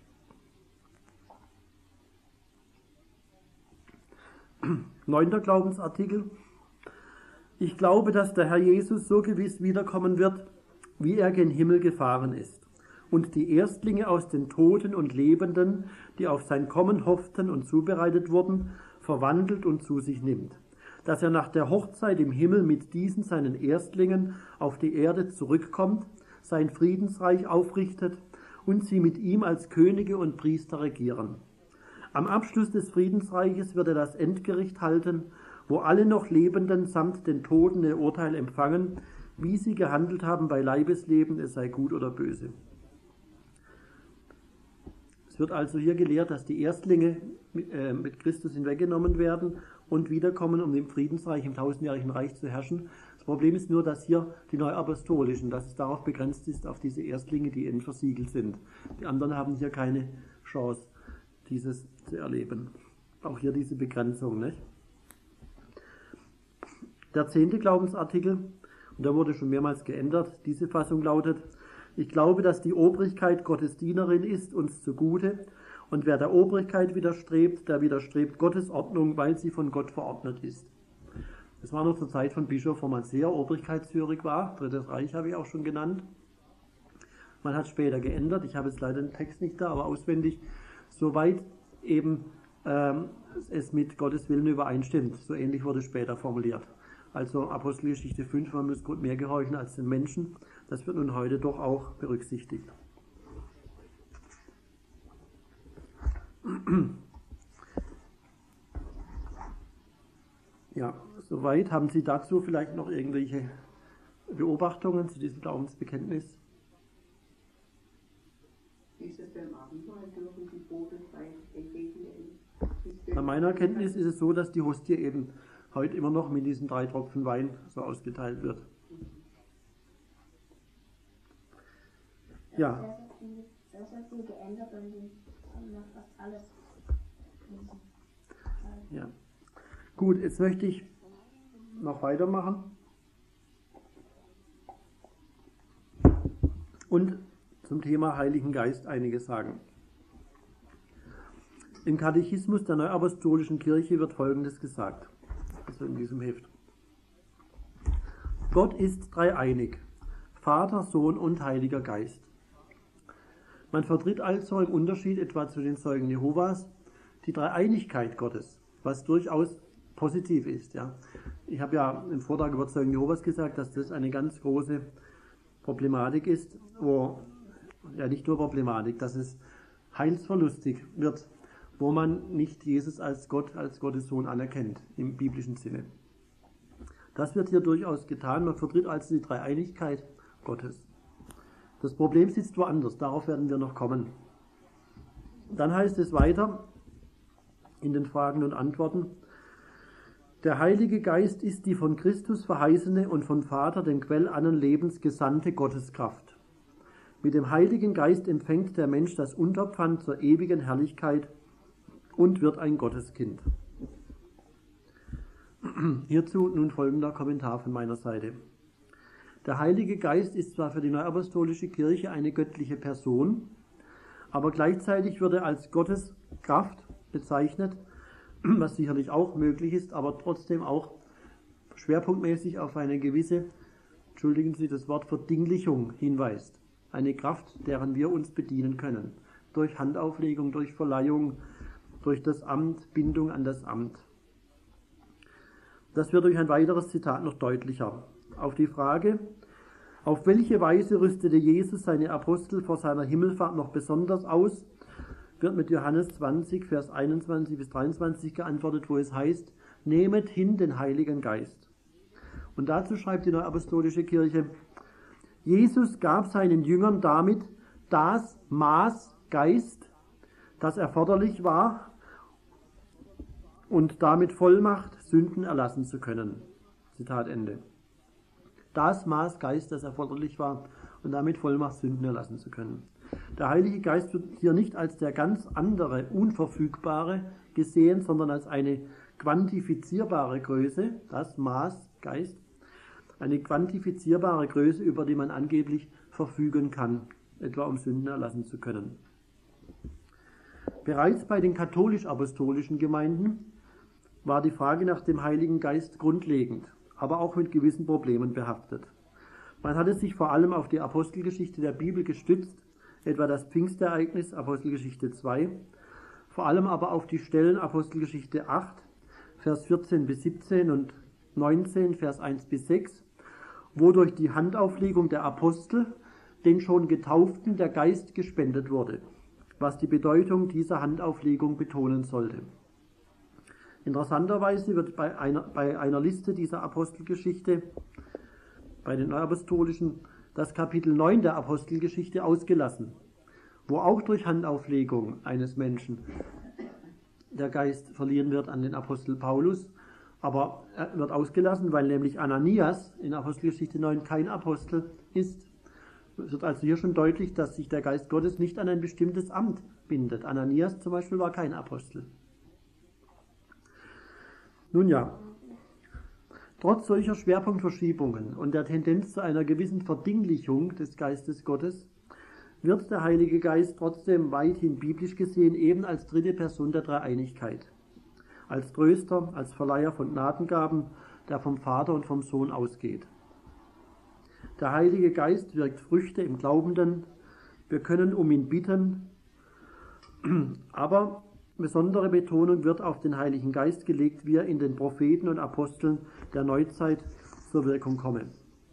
9. Glaubensartikel. Ich glaube, dass der Herr Jesus so gewiss wiederkommen wird, wie er gen Himmel gefahren ist, und die Erstlinge aus den Toten und Lebenden, die auf sein Kommen hofften und zubereitet wurden, verwandelt und zu sich nimmt, dass er nach der Hochzeit im Himmel mit diesen seinen Erstlingen auf die Erde zurückkommt, sein Friedensreich aufrichtet und sie mit ihm als Könige und Priester regieren. Am Abschluss des Friedensreiches wird er das Endgericht halten, wo alle noch Lebenden samt den Toten ihr Urteil empfangen, wie sie gehandelt haben bei Leibesleben, es sei gut oder böse. Es wird also hier gelehrt, dass die Erstlinge mit Christus hinweggenommen werden und wiederkommen, um im Friedensreich, im 1000-jährigen Reich zu herrschen. Das Problem ist nur, dass hier die Neuapostolischen, dass es darauf begrenzt ist, auf diese Erstlinge, die eben versiegelt sind. Die anderen haben hier keine Chance, dieses zu erleben. Auch hier diese Begrenzung, nicht? Der 10. Glaubensartikel, und der wurde schon mehrmals geändert, diese Fassung lautet: Ich glaube, dass die Obrigkeit Gottes Dienerin ist, uns zugute, und wer der Obrigkeit widerstrebt, der widerstrebt Gottes Ordnung, weil sie von Gott verordnet ist. Das war noch zur Zeit von Bischof, wo man sehr obrigkeitshörig war. Drittes Reich habe ich auch schon genannt. Man hat später geändert, ich habe jetzt leider den Text nicht da, aber auswendig, soweit eben es mit Gottes Willen übereinstimmt. So ähnlich wurde es später formuliert. Also Apostelgeschichte 5, man muss Gott mehr gehorchen als den Menschen. Das wird nun heute doch auch berücksichtigt. Ja, soweit. Haben Sie dazu vielleicht noch irgendwelche Beobachtungen zu diesem Glaubensbekenntnis? Ist es beim Abendmahl, dürfen die Brote frei entgegnen? Nach meiner Kenntnis ist es so, dass die Hostie eben heute immer noch mit diesen 3 Tropfen Wein so ausgeteilt wird. Ja. Das hat sich geändert und fast alles. Ja. Gut, jetzt möchte ich noch weitermachen und zum Thema Heiligen Geist einiges sagen. Im Katechismus der Neuapostolischen Kirche wird Folgendes gesagt, also in diesem Heft. Gott ist dreieinig, Vater, Sohn und Heiliger Geist. Man vertritt also im Unterschied etwa zu den Zeugen Jehovas die Dreieinigkeit Gottes, was durchaus positiv ist. Ja. Ich habe ja im Vortrag über Zeugen Jehovas gesagt, dass das eine ganz große Problematik ist, nicht nur Problematik, dass es heilsverlustig wird, wo man nicht Jesus als Gott, als Gottes Sohn anerkennt, im biblischen Sinne. Das wird hier durchaus getan, man vertritt also die Dreieinigkeit Gottes. Das Problem sitzt woanders, darauf werden wir noch kommen. Dann heißt es weiter in den Fragen und Antworten: Der Heilige Geist ist die von Christus verheißene und vom Vater, dem Quell allen Lebens, gesandte Gotteskraft. Mit dem Heiligen Geist empfängt der Mensch das Unterpfand zur ewigen Herrlichkeit und wird ein Gotteskind. Hierzu nun folgender Kommentar von meiner Seite. Der Heilige Geist ist zwar für die Neuapostolische Kirche eine göttliche Person, aber gleichzeitig wird er als Gottes Kraft bezeichnet, was sicherlich auch möglich ist, aber trotzdem auch schwerpunktmäßig auf eine gewisse, entschuldigen Sie das Wort, Verdinglichung hinweist. Eine Kraft, deren wir uns bedienen können. Durch Handauflegung, durch Verleihung, durch das Amt, Bindung an das Amt. Das wird durch ein weiteres Zitat noch deutlicher. Auf die Frage, auf welche Weise rüstete Jesus seine Apostel vor seiner Himmelfahrt noch besonders aus, wird mit Johannes 20, Vers 21 bis 23 geantwortet, wo es heißt: Nehmet hin den Heiligen Geist. Und dazu schreibt die Neuapostolische Kirche: Jesus gab seinen Jüngern damit das Maß Geist, das erforderlich war, und damit Vollmacht, Sünden erlassen zu können. Zitat Ende. Das Maß Geist, das erforderlich war, und damit Vollmacht, Sünden erlassen zu können. Der Heilige Geist wird hier nicht als der ganz andere, unverfügbare gesehen, sondern als eine quantifizierbare Größe, das Maß Geist, eine quantifizierbare Größe, über die man angeblich verfügen kann, etwa um Sünden erlassen zu können. Bereits bei den katholisch-apostolischen Gemeinden war die Frage nach dem Heiligen Geist grundlegend, aber auch mit gewissen Problemen behaftet. Man hatte sich vor allem auf die Apostelgeschichte der Bibel gestützt, etwa das Pfingstereignis, Apostelgeschichte 2, vor allem aber auf die Stellen Apostelgeschichte 8, Vers 14 bis 17 und 19, Vers 1 bis 6, wo durch die Handauflegung der Apostel den schon Getauften der Geist gespendet wurde, was die Bedeutung dieser Handauflegung betonen sollte. Interessanterweise wird bei einer Liste dieser Apostelgeschichte, bei den Neuapostolischen, das Kapitel 9 der Apostelgeschichte ausgelassen, wo auch durch Handauflegung eines Menschen der Geist verliehen wird an den Apostel Paulus, aber er wird ausgelassen, weil nämlich Ananias in Apostelgeschichte 9 kein Apostel ist. Es wird also hier schon deutlich, dass sich der Geist Gottes nicht an ein bestimmtes Amt bindet. Ananias zum Beispiel war kein Apostel. Nun ja, trotz solcher Schwerpunktverschiebungen und der Tendenz zu einer gewissen Verdinglichung des Geistes Gottes wird der Heilige Geist trotzdem weithin biblisch gesehen eben als dritte Person der Dreieinigkeit, als Tröster, als Verleiher von Gnadengaben, der vom Vater und vom Sohn ausgeht. Der Heilige Geist wirkt Früchte im Glaubenden, wir können um ihn bitten, aber besondere Betonung wird auf den Heiligen Geist gelegt, wie er in den Propheten und Aposteln der Neuzeit zur Wirkung komme.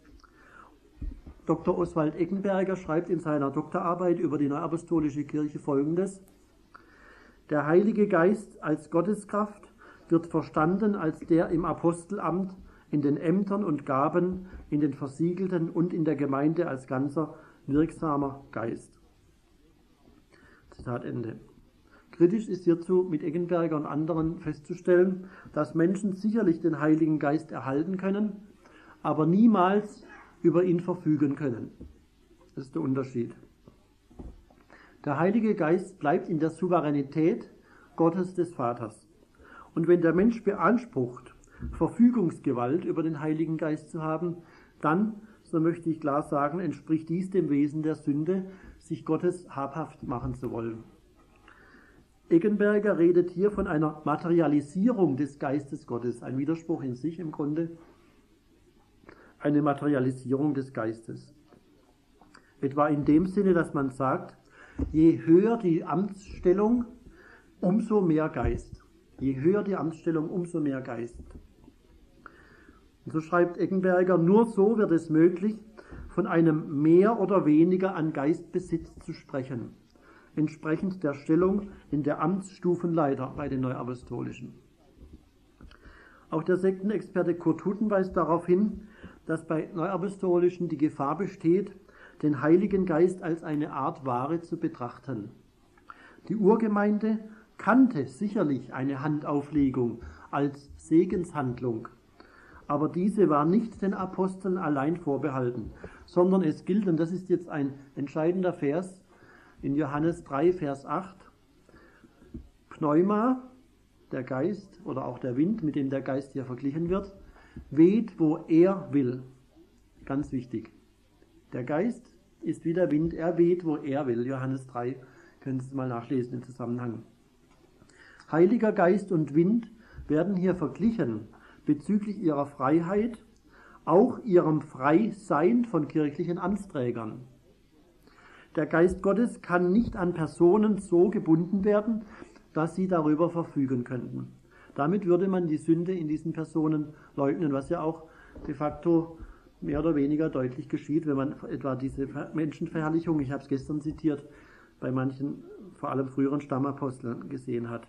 Dr. Oswald Eckenberger schreibt in seiner Doktorarbeit über die Neuapostolische Kirche Folgendes: Der Heilige Geist als Gotteskraft wird verstanden als der im Apostelamt, in den Ämtern und Gaben, in den Versiegelten und in der Gemeinde als ganzer wirksamer Geist. Zitat Ende. Kritisch ist hierzu mit Eckenberger und anderen festzustellen, dass Menschen sicherlich den Heiligen Geist erhalten können, aber niemals über ihn verfügen können. Das ist der Unterschied. Der Heilige Geist bleibt in der Souveränität Gottes des Vaters Und wenn der Mensch beansprucht, Verfügungsgewalt über den Heiligen Geist zu haben, dann, so möchte ich klar sagen, entspricht dies dem Wesen der Sünde, sich Gottes habhaft machen zu wollen. Eggenberger redet hier von einer Materialisierung des Geistes Gottes, ein Widerspruch in sich im Grunde, eine Materialisierung des Geistes. Etwa in dem Sinne, dass man sagt, je höher die Amtsstellung, umso mehr Geist. Je höher die Amtsstellung, umso mehr Geist. Und so schreibt Eggenberger, nur so wird es möglich, von einem mehr oder weniger an Geistbesitz zu sprechen, entsprechend der Stellung in der Amtsstufenleiter bei den Neuapostolischen. Auch der Sektenexperte Kurt Hutten weist darauf hin, dass bei Neuapostolischen die Gefahr besteht, den Heiligen Geist als eine Art Ware zu betrachten. Die Urgemeinde kannte sicherlich eine Handauflegung als Segenshandlung, aber diese war nicht den Aposteln allein vorbehalten, sondern es gilt, und das ist jetzt ein entscheidender Vers, in Johannes 3, Vers 8, Pneuma, der Geist oder auch der Wind, mit dem der Geist hier verglichen wird, weht, wo er will. Ganz wichtig. Der Geist ist wie der Wind, er weht, wo er will. Johannes 3, können Sie es mal nachlesen im Zusammenhang. Heiliger Geist und Wind werden hier verglichen bezüglich ihrer Freiheit, auch ihrem Freisein von kirchlichen Amtsträgern. Der Geist Gottes kann nicht an Personen so gebunden werden, dass sie darüber verfügen könnten. Damit würde man die Sünde in diesen Personen leugnen, was ja auch de facto mehr oder weniger deutlich geschieht, wenn man etwa diese Menschenverherrlichung, ich habe es gestern zitiert, bei manchen, vor allem früheren Stammaposteln gesehen hat.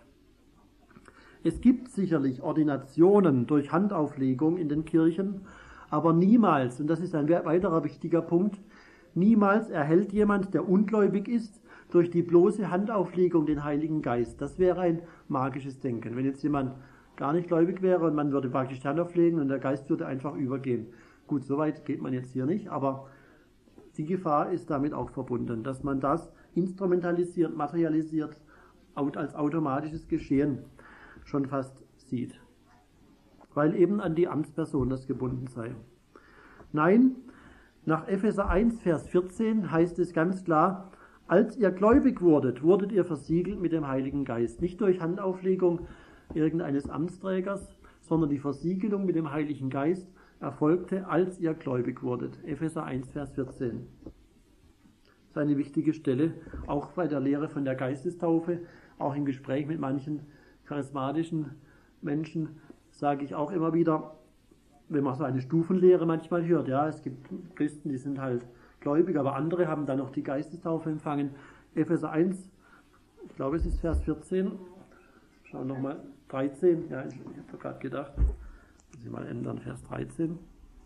Es gibt sicherlich Ordinationen durch Handauflegung in den Kirchen, aber niemals, und das ist ein weiterer wichtiger Punkt, niemals erhält jemand, der ungläubig ist, durch die bloße Handauflegung den Heiligen Geist. Das wäre ein magisches Denken. Wenn jetzt jemand gar nicht gläubig wäre und man würde praktisch die Hand auflegen und der Geist würde einfach übergehen. Gut, so weit geht man jetzt hier nicht, aber die Gefahr ist damit auch verbunden, dass man das instrumentalisiert, materialisiert, als automatisches Geschehen schon fast sieht, weil eben an die Amtsperson das gebunden sei. Nein, nach Epheser 1, Vers 14 heißt es ganz klar, als ihr gläubig wurdet, wurdet ihr versiegelt mit dem Heiligen Geist. Nicht durch Handauflegung irgendeines Amtsträgers, sondern die Versiegelung mit dem Heiligen Geist erfolgte, als ihr gläubig wurdet. Epheser 1, Vers 14. Das ist eine wichtige Stelle, auch bei der Lehre von der Geistestaufe, auch im Gespräch mit manchen charismatischen Menschen, sage ich auch immer wieder, wenn man so eine Stufenlehre manchmal hört, ja, es gibt Christen, die sind halt gläubig, aber andere haben dann noch die Geistestaufe empfangen. Epheser 1, ich glaube es ist Vers 14, schauen wir nochmal, 13, ja, ich habe gerade gedacht, muss ich mal ändern, Vers 13.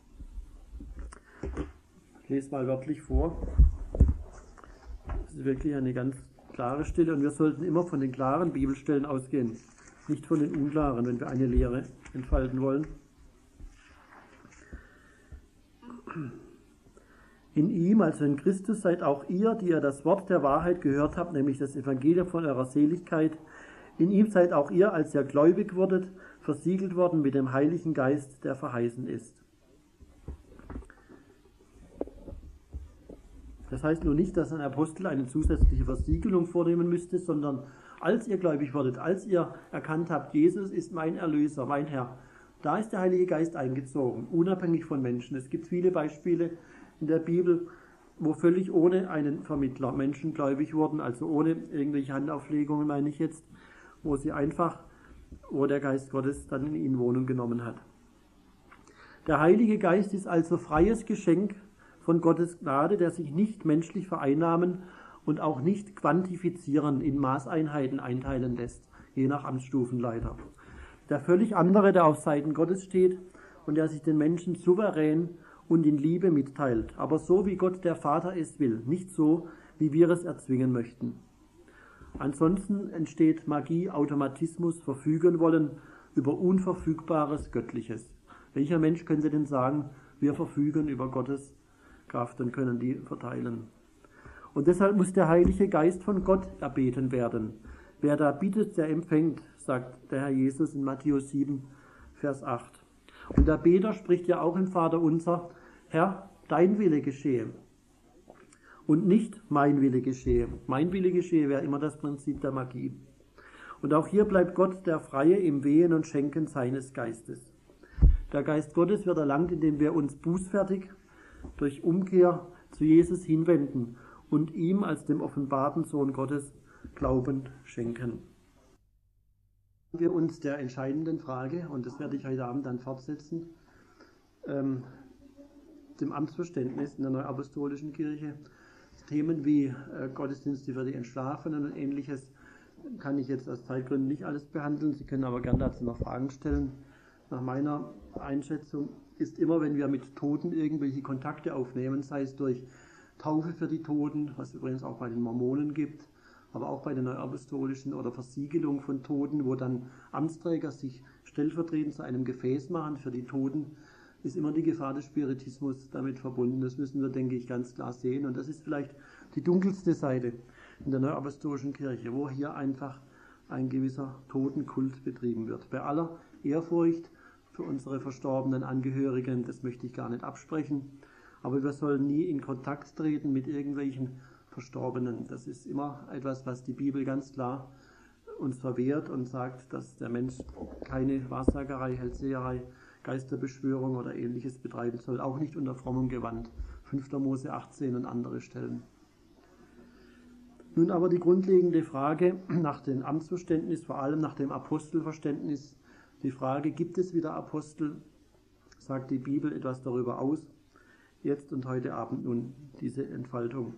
Ich lese mal wörtlich vor. Das ist wirklich eine ganz klare Stelle und wir sollten immer von den klaren Bibelstellen ausgehen, nicht von den unklaren, wenn wir eine Lehre entfalten wollen. In ihm, also in Christus, seid auch ihr, die ihr das Wort der Wahrheit gehört habt, nämlich das Evangelium von eurer Seligkeit. In ihm seid auch ihr, als ihr gläubig wurdet, versiegelt worden mit dem Heiligen Geist, der verheißen ist. Das heißt nur nicht, dass ein Apostel eine zusätzliche Versiegelung vornehmen müsste, sondern als ihr gläubig wurdet, als ihr erkannt habt, Jesus ist mein Erlöser, mein Herr, da ist der Heilige Geist eingezogen, unabhängig von Menschen. Es gibt viele Beispiele in der Bibel, wo völlig ohne einen Vermittler Menschen gläubig wurden, also ohne irgendwelche Handauflegungen, meine ich jetzt, wo der Geist Gottes dann in ihnen Wohnung genommen hat. Der Heilige Geist ist also freies Geschenk von Gottes Gnade, der sich nicht menschlich vereinnahmen und auch nicht quantifizieren, in Maßeinheiten einteilen lässt, je nach Amtsstufenleiter. Der völlig andere, der auf Seiten Gottes steht und der sich den Menschen souverän und in Liebe mitteilt, aber so wie Gott der Vater es will, nicht so, wie wir es erzwingen möchten. Ansonsten entsteht Magie, Automatismus, Verfügen wollen über Unverfügbares Göttliches. Welcher Mensch könnte denn sagen, wir verfügen über Gottes Kraft und können die verteilen? Und deshalb muss der Heilige Geist von Gott erbeten werden. Wer da bittet, der empfängt, sagt der Herr Jesus in Matthäus 7, Vers 8. Und der Beter spricht ja auch im Vaterunser: Herr, dein Wille geschehe und nicht mein Wille geschehe. Mein Wille geschehe wäre immer das Prinzip der Magie. Und auch hier bleibt Gott der Freie im Wehen und Schenken seines Geistes. Der Geist Gottes wird erlangt, indem wir uns bußfertig durch Umkehr zu Jesus hinwenden und ihm als dem offenbarten Sohn Gottes Glauben schenken. Wir uns der entscheidenden Frage, und das werde ich heute Abend dann fortsetzen, dem Amtsverständnis in der Neuapostolischen Kirche. Themen wie Gottesdienste für die Entschlafenen und Ähnliches kann ich jetzt aus Zeitgründen nicht alles behandeln. Sie können aber gerne dazu noch Fragen stellen. Nach meiner Einschätzung ist immer, wenn wir mit Toten irgendwelche Kontakte aufnehmen, sei es durch Taufe für die Toten, was übrigens auch bei den Mormonen gibt, aber auch bei den Neuapostolischen, oder Versiegelung von Toten, wo dann Amtsträger sich stellvertretend zu einem Gefäß machen für die Toten, ist immer die Gefahr des Spiritismus damit verbunden. Das müssen wir, denke ich, ganz klar sehen. Und das ist vielleicht die dunkelste Seite in der Neuapostolischen Kirche, wo hier einfach ein gewisser Totenkult betrieben wird. Bei aller Ehrfurcht für unsere verstorbenen Angehörigen, das möchte ich gar nicht absprechen, aber wir sollen nie in Kontakt treten mit irgendwelchen Verstorbenen. Das ist immer etwas, was die Bibel ganz klar uns verwehrt und sagt, dass der Mensch keine Wahrsagerei, Hellseherei, Geisterbeschwörung oder Ähnliches betreiben soll, auch nicht unter frommem Gewand. 5. Mose 18 und andere Stellen. Nun aber die grundlegende Frage nach dem Amtsverständnis, vor allem nach dem Apostelverständnis, die Frage, gibt es wieder Apostel? Sagt die Bibel etwas darüber aus? Jetzt und heute Abend nun diese Entfaltung.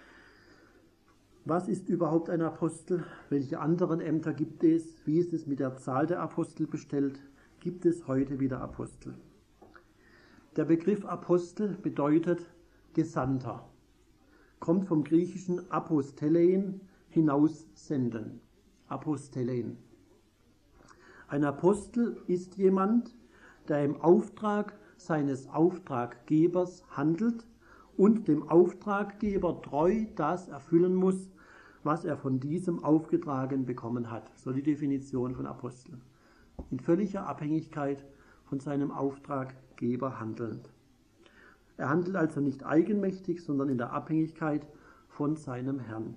Was ist überhaupt ein Apostel? Welche anderen Ämter gibt es? Wie ist es mit der Zahl der Apostel bestellt? Gibt es heute wieder Apostel? Der Begriff Apostel bedeutet Gesandter. Kommt vom griechischen Apostelein, hinaussenden. Apostelein. Ein Apostel ist jemand, der im Auftrag seines Auftraggebers handelt und dem Auftraggeber treu das erfüllen muss, was er von diesem aufgetragen bekommen hat. So die Definition von Apostel. In völliger Abhängigkeit von seinem Auftraggeber handelnd. Er handelt also nicht eigenmächtig, sondern in der Abhängigkeit von seinem Herrn.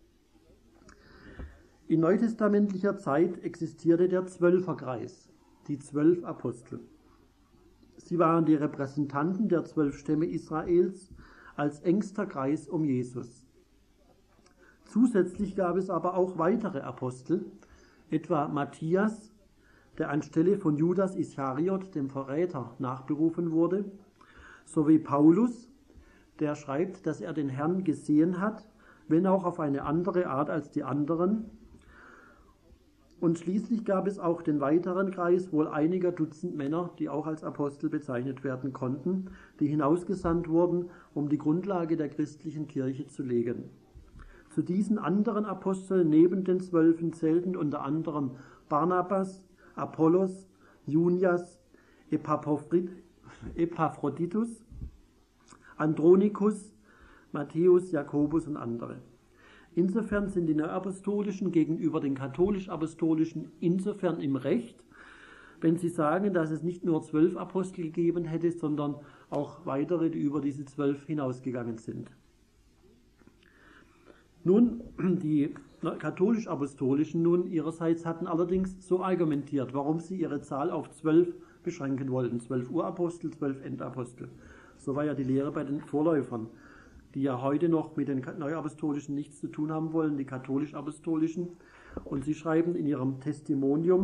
In neutestamentlicher Zeit existierte der Zwölferkreis, die 12 Apostel. Sie waren die Repräsentanten der 12 Stämme Israels als engster Kreis um Jesus. Zusätzlich gab es aber auch weitere Apostel, etwa Matthias, der anstelle von Judas Ischariot, dem Verräter, nachberufen wurde, sowie Paulus, der schreibt, dass er den Herrn gesehen hat, wenn auch auf eine andere Art als die anderen. Und schließlich gab es auch den weiteren Kreis wohl einiger Dutzend Männer, die auch als Apostel bezeichnet werden konnten, die hinausgesandt wurden, um die Grundlage der christlichen Kirche zu legen. Zu diesen anderen Aposteln neben den 12 zählten unter anderem Barnabas, Apollos, Junias, Epaphroditus, Andronikus, Matthäus, Jakobus und andere. Insofern sind die Neuapostolischen gegenüber den katholisch-apostolischen insofern im Recht, wenn sie sagen, dass es nicht nur 12 Apostel gegeben hätte, sondern auch weitere, die über diese 12 hinausgegangen sind. Nun, die katholisch-apostolischen nun ihrerseits hatten allerdings so argumentiert, warum sie ihre Zahl auf 12 beschränken wollten. 12 Urapostel, 12 Endapostel. So war ja die Lehre bei den Vorläufern, die ja heute noch mit den Neuapostolischen nichts zu tun haben wollen, die katholisch-apostolischen. Und sie schreiben in ihrem Testimonium,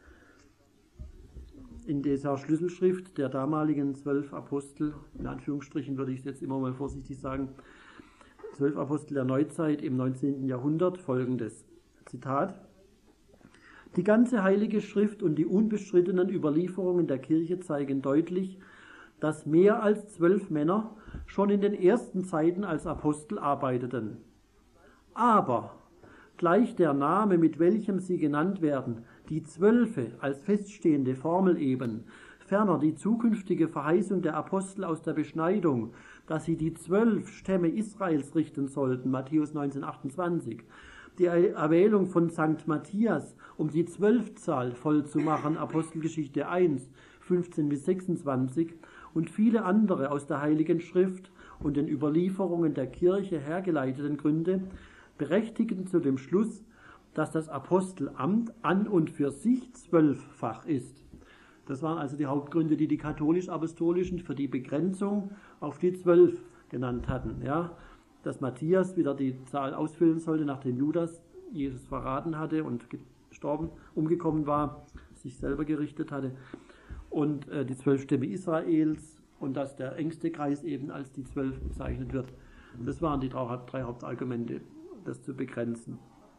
in dieser Schlüsselschrift der damaligen 12 Apostel, in Anführungsstrichen würde ich es jetzt immer mal vorsichtig sagen, 12 Apostel der Neuzeit im 19. Jahrhundert, folgendes, Zitat: Die ganze Heilige Schrift und die unbestrittenen Überlieferungen der Kirche zeigen deutlich, dass mehr als 12 Männer schon in den ersten Zeiten als Apostel arbeiteten. Aber gleich der Name, mit welchem sie genannt werden, die 12 als feststehende Formel eben, ferner die zukünftige Verheißung der Apostel aus der Beschneidung, dass sie die 12 Stämme Israels richten sollten, Matthäus 19,28, Die Erwählung von St. Matthias, um die 12-Zahl voll zu machen, Apostelgeschichte 1, 15 bis 26, und viele andere aus der Heiligen Schrift und den Überlieferungen der Kirche hergeleiteten Gründe berechtigen zu dem Schluss, dass das Apostelamt an und für sich 12-fach ist. Das waren also die Hauptgründe, die die katholisch-apostolischen für die Begrenzung auf die 12 genannt hatten. Ja, dass Matthias wieder die Zahl ausfüllen sollte, nachdem Judas Jesus verraten hatte und umgekommen war, sich selber gerichtet hatte. Und die 12 Stämme Israels und dass der engste Kreis eben als die 12 bezeichnet wird. Das waren die drei Hauptargumente, das zu begrenzen.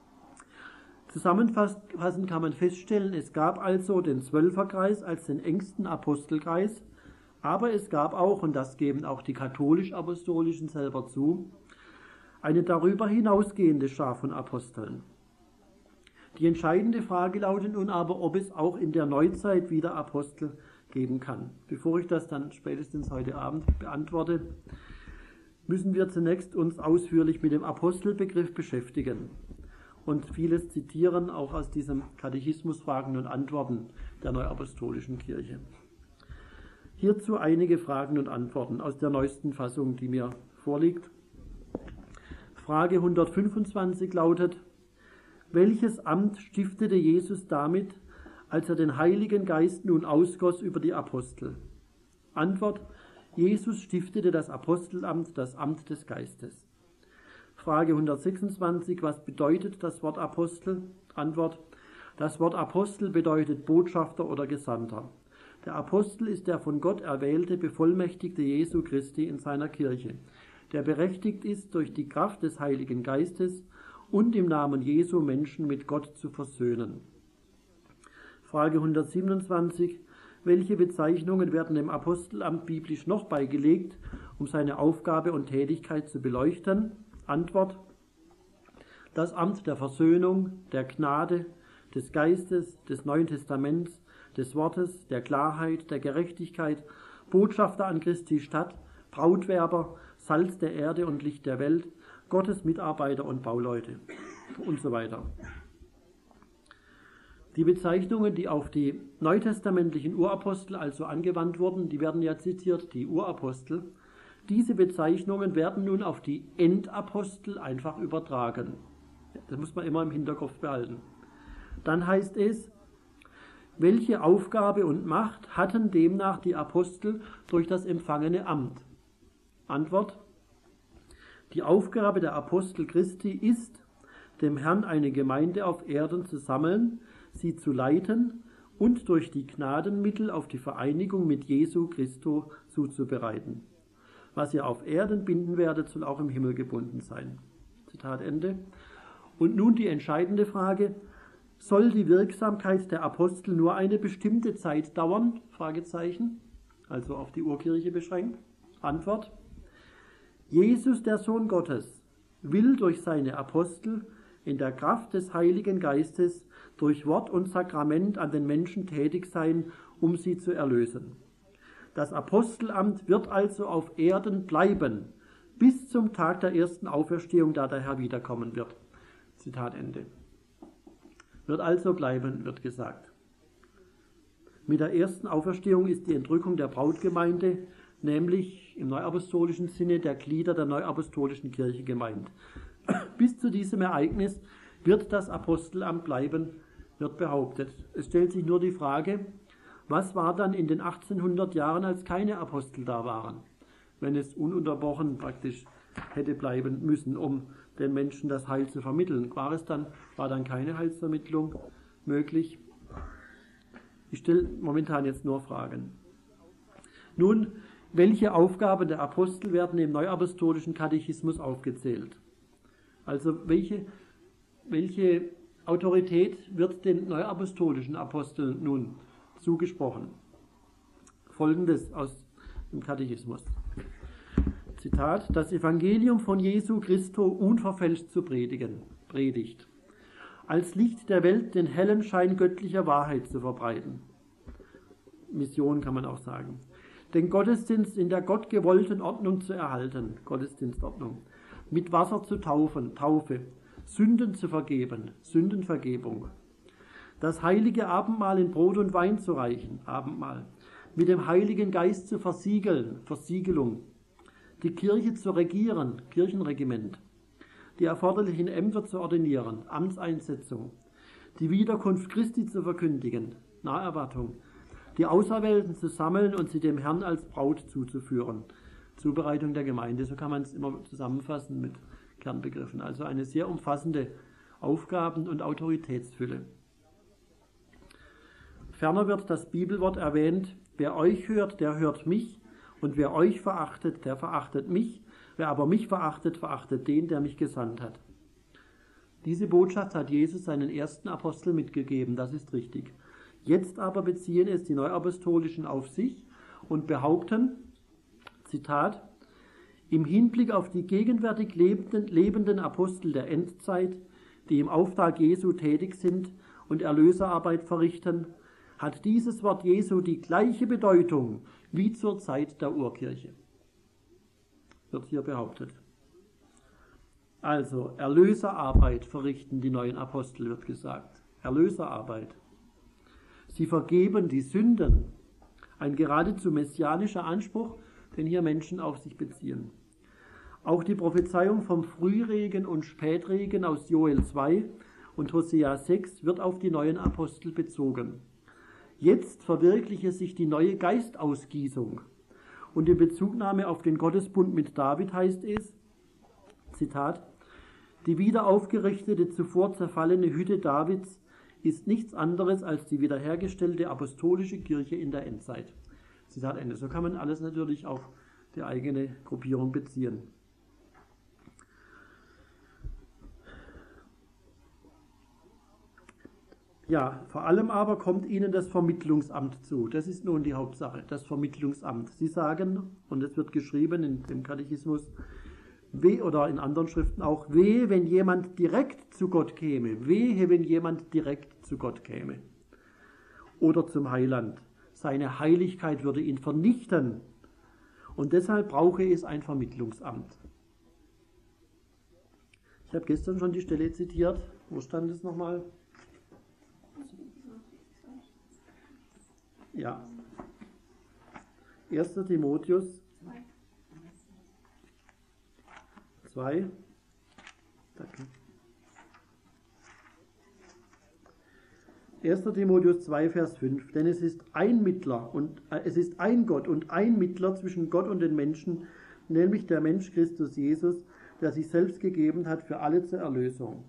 Zusammenfassend kann man feststellen, es gab also den Zwölferkreis als den engsten Apostelkreis, aber es gab auch, und das geben auch die katholisch-apostolischen selber zu, eine darüber hinausgehende Schar von Aposteln. Die entscheidende Frage lautet nun aber, ob es auch in der Neuzeit wieder Apostel geben kann. Bevor ich das dann spätestens heute Abend beantworte, müssen wir zunächst uns ausführlich mit dem Apostelbegriff beschäftigen und vieles zitieren, auch aus diesem Katechismus Fragen und Antworten der Neuapostolischen Kirche. Hierzu einige Fragen und Antworten aus der neuesten Fassung, die mir vorliegt. Frage 125 lautet: Welches Amt stiftete Jesus damit, als er den Heiligen Geist nun ausgoss über die Apostel? Antwort: Jesus stiftete das Apostelamt, das Amt des Geistes. Frage 126: Was bedeutet das Wort Apostel? Antwort: Das Wort Apostel bedeutet Botschafter oder Gesandter. Der Apostel ist der von Gott erwählte, bevollmächtigte Jesu Christi in seiner Kirche, der berechtigt ist, durch die Kraft des Heiligen Geistes und im Namen Jesu Menschen mit Gott zu versöhnen. Frage 127: Welche Bezeichnungen werden dem Apostelamt biblisch noch beigelegt, um seine Aufgabe und Tätigkeit zu beleuchten? Antwort: Das Amt der Versöhnung, der Gnade, des Geistes, des Neuen Testaments, des Wortes, der Klarheit, der Gerechtigkeit, Botschafter an Christi Stadt, Brautwerber, Salz der Erde und Licht der Welt, Gottes Mitarbeiter und Bauleute und so weiter. Die Bezeichnungen, die auf die neutestamentlichen Urapostel also angewandt wurden, die werden ja zitiert, die Urapostel. Diese Bezeichnungen werden nun auf die Endapostel einfach übertragen. Das muss man immer im Hinterkopf behalten. Dann heißt es: Welche Aufgabe und Macht hatten demnach die Apostel durch das empfangene Amt? Antwort: Die Aufgabe der Apostel Christi ist, dem Herrn eine Gemeinde auf Erden zu sammeln, sie zu leiten und durch die Gnadenmittel auf die Vereinigung mit Jesu Christo zuzubereiten. Was ihr auf Erden binden werdet, soll auch im Himmel gebunden sein. Zitat Ende. Und nun die entscheidende Frage: Soll die Wirksamkeit der Apostel nur eine bestimmte Zeit dauern? Fragezeichen. Also auf die Urkirche beschränkt. Antwort: Jesus, der Sohn Gottes, will durch seine Apostel in der Kraft des Heiligen Geistes durch Wort und Sakrament an den Menschen tätig sein, um sie zu erlösen. Das Apostelamt wird also auf Erden bleiben, bis zum Tag der ersten Auferstehung, da der Herr wiederkommen wird. Zitat Ende. Wird also bleiben, wird gesagt. Mit der ersten Auferstehung ist die Entrückung der Brautgemeinde, nämlich im neuapostolischen Sinne der Glieder der neuapostolischen Kirche gemeint. Bis zu diesem Ereignis wird das Apostelamt bleiben, wird behauptet. Es stellt sich nur die Frage: Was war dann in den 1800 Jahren, als keine Apostel da waren, wenn es ununterbrochen praktisch hätte bleiben müssen, um den Menschen das Heil zu vermitteln? War dann keine Heilsvermittlung möglich? Ich stelle momentan jetzt nur Fragen. Nun, welche Aufgaben der Apostel werden im neuapostolischen Katechismus aufgezählt? Also welche Autorität wird den neuapostolischen Aposteln nun zugesprochen? Folgendes aus dem Katechismus. Zitat: Das Evangelium von Jesu Christo unverfälscht zu predigen, predigt. Als Licht der Welt den hellen Schein göttlicher Wahrheit zu verbreiten. Mission kann man auch sagen. Den Gottesdienst in der gottgewollten Ordnung zu erhalten, Gottesdienstordnung. Mit Wasser zu taufen, Taufe. Sünden zu vergeben, Sündenvergebung. Das heilige Abendmahl in Brot und Wein zu reichen, Abendmahl. Mit dem Heiligen Geist zu versiegeln, Versiegelung. Die Kirche zu regieren, Kirchenregiment. Die erforderlichen Ämter zu ordinieren, Amtseinsetzung. Die Wiederkunft Christi zu verkündigen, Naherwartung. Die Auserwählten zu sammeln und sie dem Herrn als Braut zuzuführen, Zubereitung der Gemeinde. So kann man es immer zusammenfassen mit Kernbegriffen. Also eine sehr umfassende Aufgaben- und Autoritätsfülle. Ferner wird das Bibelwort erwähnt: Wer euch hört, der hört mich, und wer euch verachtet, der verachtet mich. Wer aber mich verachtet, verachtet den, der mich gesandt hat. Diese Botschaft hat Jesus seinen ersten Apostel mitgegeben, das ist richtig. Jetzt aber beziehen es die Neuapostolischen auf sich und behaupten, Zitat, im Hinblick auf die gegenwärtig lebenden Apostel der Endzeit, die im Auftrag Jesu tätig sind und Erlöserarbeit verrichten, hat dieses Wort Jesu die gleiche Bedeutung wie zur Zeit der Urkirche. Wird hier behauptet. Also Erlöserarbeit verrichten die neuen Apostel, wird gesagt. Erlöserarbeit. Sie vergeben die Sünden. Ein geradezu messianischer Anspruch, den hier Menschen auf sich beziehen. Auch die Prophezeiung vom Frühregen und Spätregen aus Joel 2 und Hosea 6 wird auf die neuen Apostel bezogen. Jetzt verwirkliche sich die neue Geistausgießung. Und in Bezugnahme auf den Gottesbund mit David heißt es, Zitat, die wieder aufgerichtete, zuvor zerfallene Hütte Davids ist nichts anderes als die wiederhergestellte apostolische Kirche in der Endzeit. Zitat Ende. So kann man alles natürlich auf die eigene Gruppierung beziehen. Ja, vor allem aber kommt ihnen das Vermittlungsamt zu. Das ist nun die Hauptsache, das Vermittlungsamt. Sie sagen, und es wird geschrieben in dem Katechismus, oder in anderen Schriften auch, wehe, wenn jemand direkt zu Gott käme. Wehe, wenn jemand direkt zu Gott käme. Oder zum Heiland. Seine Heiligkeit würde ihn vernichten. Und deshalb brauche es ein Vermittlungsamt. Ich habe gestern schon die Stelle zitiert. Wo stand es nochmal? Ja. 1. Timotheus 2. Danke. 1. Timotheus 2, Vers 5. Denn es ist ein Mittler und es ist ein Gott und ein Mittler zwischen Gott und den Menschen, nämlich der Mensch Christus Jesus, der sich selbst gegeben hat für alle zur Erlösung.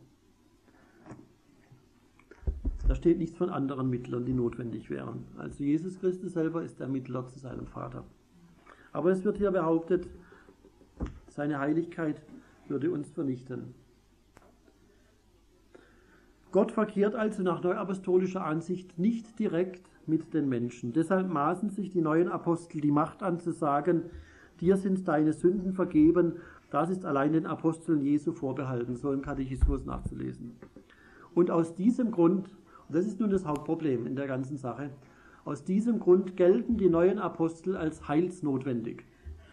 Da steht nichts von anderen Mittlern, die notwendig wären. Also Jesus Christus selber ist der Mittler zu seinem Vater. Aber es wird hier behauptet, seine Heiligkeit würde uns vernichten. Gott verkehrt also nach neuapostolischer Ansicht nicht direkt mit den Menschen. Deshalb maßen sich die neuen Apostel die Macht an zu sagen, dir sind deine Sünden vergeben, das ist allein den Aposteln Jesu vorbehalten, so im Katechismus nachzulesen. Und aus diesem Grund, und das ist nun das Hauptproblem in der ganzen Sache, aus diesem Grund gelten die neuen Apostel als heilsnotwendig.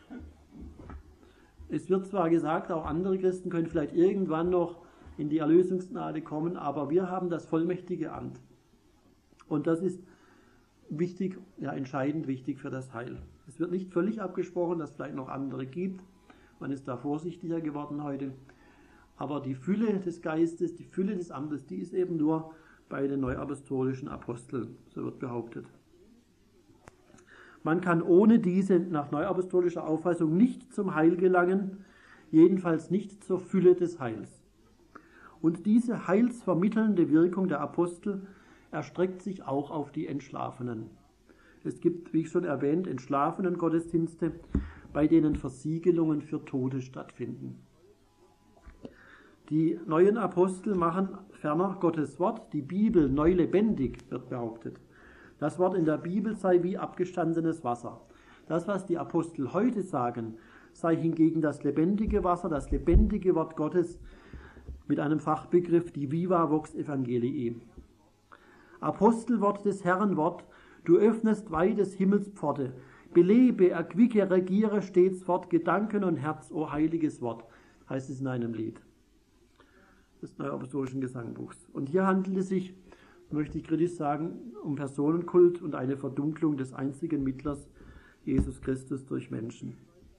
Es wird zwar gesagt, auch andere Christen können vielleicht irgendwann noch in die Erlösungsgnade kommen, aber wir haben das vollmächtige Amt. Und das ist wichtig, ja entscheidend wichtig für das Heil. Es wird nicht völlig abgesprochen, dass es vielleicht noch andere gibt. Man ist da vorsichtiger geworden heute. Aber die Fülle des Geistes, die Fülle des Amtes, die ist eben nur bei den neuapostolischen Aposteln, so wird behauptet. Man kann ohne diese nach neuapostolischer Auffassung nicht zum Heil gelangen, jedenfalls nicht zur Fülle des Heils. Und diese heilsvermittelnde Wirkung der Apostel erstreckt sich auch auf die Entschlafenen. Es gibt, wie ich schon erwähnt, entschlafenen Gottesdienste, bei denen Versiegelungen für Tote stattfinden. Die neuen Apostel machen ferner Gottes Wort, die Bibel, neu lebendig, wird behauptet. Das Wort in der Bibel sei wie abgestandenes Wasser. Das, was die Apostel heute sagen, sei hingegen das lebendige Wasser, das lebendige Wort Gottes, mit einem Fachbegriff, die Viva Vox Evangelii. Apostelwort des Herrn Wort, du öffnest weit des Himmels Pforte, belebe, erquicke, regiere stets fort Gedanken und Herz, o heiliges Wort, heißt es in einem Lied. des Neuapostolischen Gesangbuchs. Und hier handelt es sich, möchte ich kritisch sagen, um Personenkult und eine Verdunklung des einzigen Mittlers, Jesus Christus durch Menschen.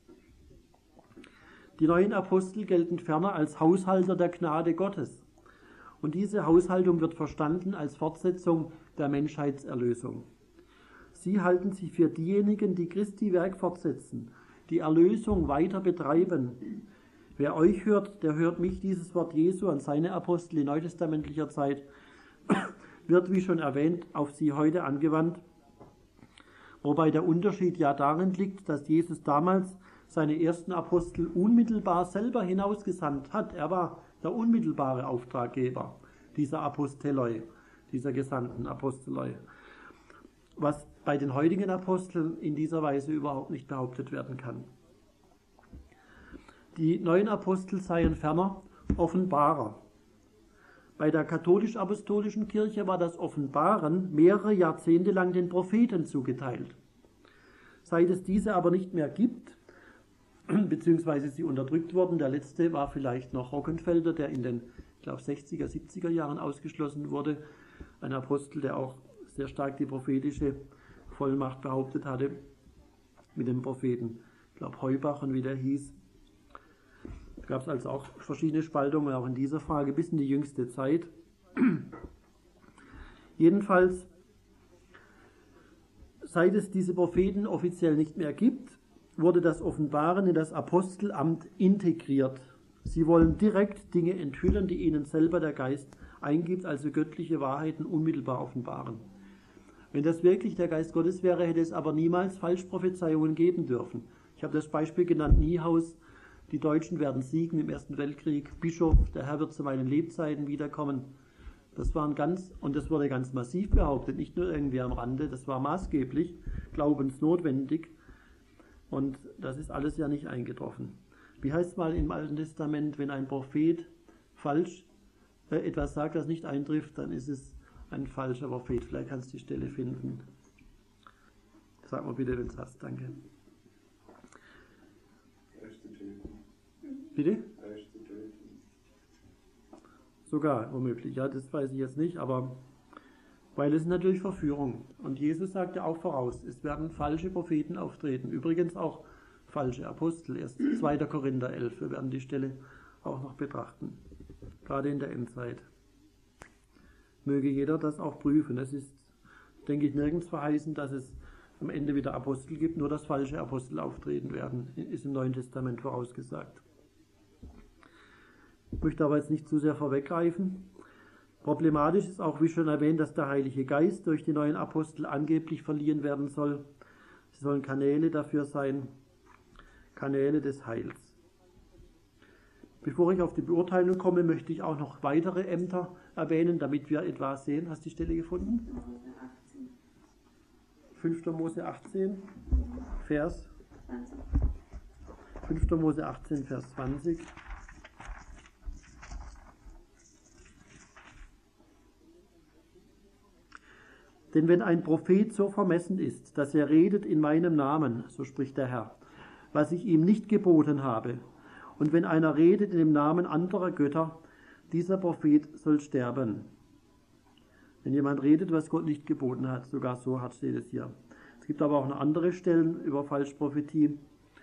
Die neuen Apostel gelten ferner als Haushalter der Gnade Gottes. Und diese Haushaltung wird verstanden als Fortsetzung der Menschheitserlösung. Sie halten sich für diejenigen, die Christi Werk fortsetzen, die Erlösung weiter betreiben. Wer euch hört, der hört mich, dieses Wort Jesu an seine Apostel in neutestamentlicher Zeit, wird, wie schon erwähnt, auf sie heute angewandt, wobei der Unterschied ja darin liegt, dass Jesus damals seine ersten Apostel unmittelbar selber hinausgesandt hat. Er war der unmittelbare Auftraggeber dieser Aposteloi, dieser gesandten Aposteloi, was bei den heutigen Aposteln in dieser Weise überhaupt nicht behauptet werden kann. Die neuen Apostel seien ferner Offenbarer. Bei der katholisch-apostolischen Kirche war das Offenbaren mehrere Jahrzehnte lang den Propheten zugeteilt. Seit es diese aber nicht mehr gibt, beziehungsweise sie unterdrückt wurden, der letzte war vielleicht noch Rockenfelder, der in den, ich glaube, 60er, 70er Jahren ausgeschlossen wurde, ein Apostel, der auch sehr stark die prophetische Vollmacht behauptet hatte, mit dem Propheten, ich glaube, Heubach und wie der hieß. Da gab es also auch verschiedene Spaltungen, auch in dieser Frage, bis in die jüngste Zeit. Jedenfalls, seit es diese Propheten offiziell nicht mehr gibt, wurde das Offenbaren in das Apostelamt integriert. Sie wollen direkt Dinge enthüllen, die ihnen selber der Geist eingibt, also göttliche Wahrheiten unmittelbar offenbaren. Wenn das wirklich der Geist Gottes wäre, hätte es aber niemals Falschprophezeiungen geben dürfen. Ich habe das Beispiel genannt, Niehaus, die Deutschen werden siegen im Ersten Weltkrieg, Bischof, der Herr wird zu meinen Lebzeiten wiederkommen. Das wurde ganz massiv behauptet, nicht nur irgendwie am Rande, das war maßgeblich, glaubensnotwendig. Und das ist alles ja nicht eingetroffen. Wie heißt es mal im Alten Testament, wenn ein Prophet falsch etwas sagt, das nicht eintrifft, dann ist es ein falscher Prophet. Vielleicht kannst du die Stelle finden. Sag mal bitte, wenn du es hast. Danke. Bitte? Sogar, womöglich. Ja, das weiß ich jetzt nicht, aber weil es ist natürlich Verführung. Und Jesus sagte auch voraus, es werden falsche Propheten auftreten. Übrigens auch falsche Apostel. Erst 2. Korinther 11. Wir werden die Stelle auch noch betrachten. Gerade in der Endzeit. Möge jeder das auch prüfen. Es ist, denke ich, nirgends verheißen, dass es am Ende wieder Apostel gibt, nur dass falsche Apostel auftreten werden. Ist im Neuen Testament vorausgesagt. Ich möchte aber jetzt nicht zu sehr vorweggreifen. Problematisch ist auch, wie schon erwähnt, dass der Heilige Geist durch die neuen Apostel angeblich verliehen werden soll. Sie sollen Kanäle dafür sein, Kanäle des Heils. Bevor ich auf die Beurteilung komme, möchte ich auch noch weitere Ämter erwähnen, damit wir etwa sehen. Hast du die Stelle gefunden? 5. Mose 18, Vers 5. Mose 18, Vers 20. Denn wenn ein Prophet so vermessen ist, dass er redet in meinem Namen, so spricht der Herr, was ich ihm nicht geboten habe, und wenn einer redet in dem Namen anderer Götter, dieser Prophet soll sterben. Wenn jemand redet, was Gott nicht geboten hat, sogar so hart steht es hier. Es gibt aber auch noch andere Stellen über Falschprophetie.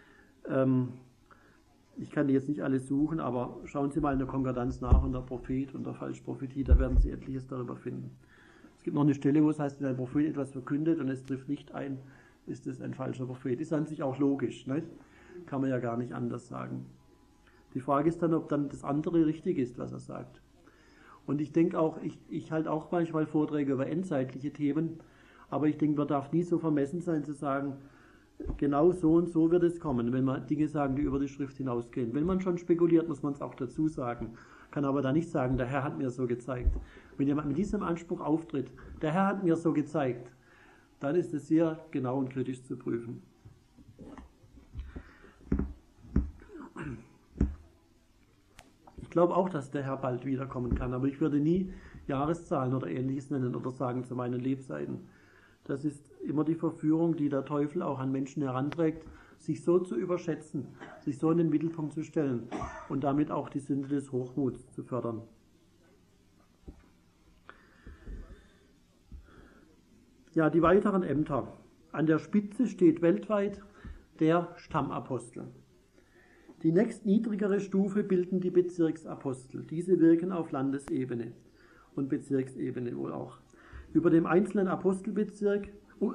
Ich kann die jetzt nicht alle suchen, aber schauen Sie mal in der Konkordanz nach unter Prophet und der Falschprophetie, da werden Sie etliches darüber finden. Es gibt noch eine Stelle, wo es heißt, wenn ein Prophet etwas verkündet und es trifft nicht ein, ist es ein falscher Prophet. Ist an sich auch logisch, nicht? Kann man ja gar nicht anders sagen. Die Frage ist dann, ob dann das andere richtig ist, was er sagt. Und ich denke auch, ich halte auch manchmal Vorträge über endzeitliche Themen, aber ich denke, man darf nie so vermessen sein zu sagen, genau so und so wird es kommen, wenn man Dinge sagen, die über die Schrift hinausgehen. Wenn man schon spekuliert, muss man es auch dazu sagen. Kann aber da nicht sagen, der Herr hat mir so gezeigt. Wenn jemand mit diesem Anspruch auftritt, der Herr hat mir so gezeigt, dann ist es sehr genau und kritisch zu prüfen. Ich glaube auch, dass der Herr bald wiederkommen kann, aber ich würde nie Jahreszahlen oder Ähnliches nennen oder sagen zu meinen Lebzeiten. Das ist immer die Verführung, die der Teufel auch an Menschen heranträgt, sich so zu überschätzen, sich so in den Mittelpunkt zu stellen und damit auch die Sünde des Hochmuts zu fördern. Ja, die weiteren Ämter. An der Spitze steht weltweit der Stammapostel. Die nächstniedrigere Stufe bilden die Bezirksapostel. Diese wirken auf Landesebene und Bezirksebene wohl auch. Über dem einzelnen Apostelbezirk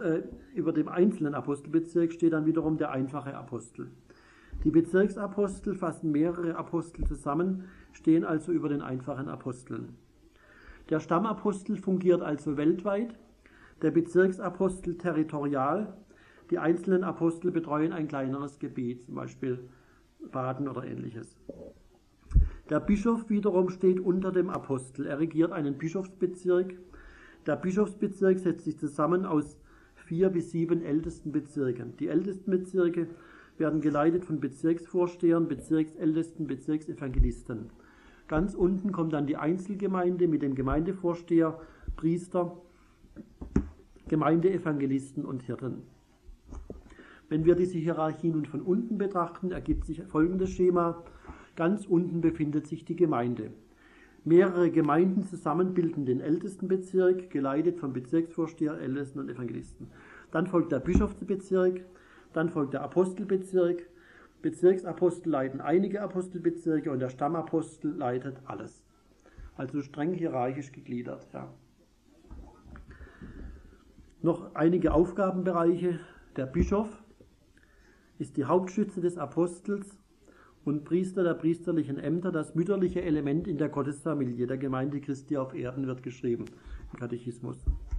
steht dann wiederum der einfache Apostel. Die Bezirksapostel fassen mehrere Apostel zusammen, stehen also über den einfachen Aposteln. Der Stammapostel fungiert also weltweit, der Bezirksapostel territorial, die einzelnen Apostel betreuen ein kleineres Gebiet, zum Beispiel Baden oder ähnliches. Der Bischof wiederum steht unter dem Apostel, er regiert einen Bischofsbezirk. Der Bischofsbezirk setzt sich zusammen aus 4 bis 7 ältesten Bezirken. Die ältesten Bezirke werden geleitet von Bezirksvorstehern, Bezirksältesten, Bezirksevangelisten. Ganz unten kommt dann die Einzelgemeinde mit dem Gemeindevorsteher, Priester, Gemeindeevangelisten und Hirten. Wenn wir diese Hierarchie nun von unten betrachten, ergibt sich folgendes Schema. Ganz unten befindet sich die Gemeinde. Mehrere Gemeinden zusammen bilden den ältesten Bezirk, geleitet vom Bezirksvorsteher, Ältesten und Evangelisten. Dann folgt der Bischofsbezirk, dann folgt der Apostelbezirk. Bezirksapostel leiten einige Apostelbezirke und der Stammapostel leitet alles. Also streng hierarchisch gegliedert. Ja. Noch einige Aufgabenbereiche. Der Bischof ist die Hauptstütze des Apostels und Priester der priesterlichen Ämter, das mütterliche Element in der Gottesfamilie der Gemeinde Christi auf Erden, wird geschrieben im Katechismus.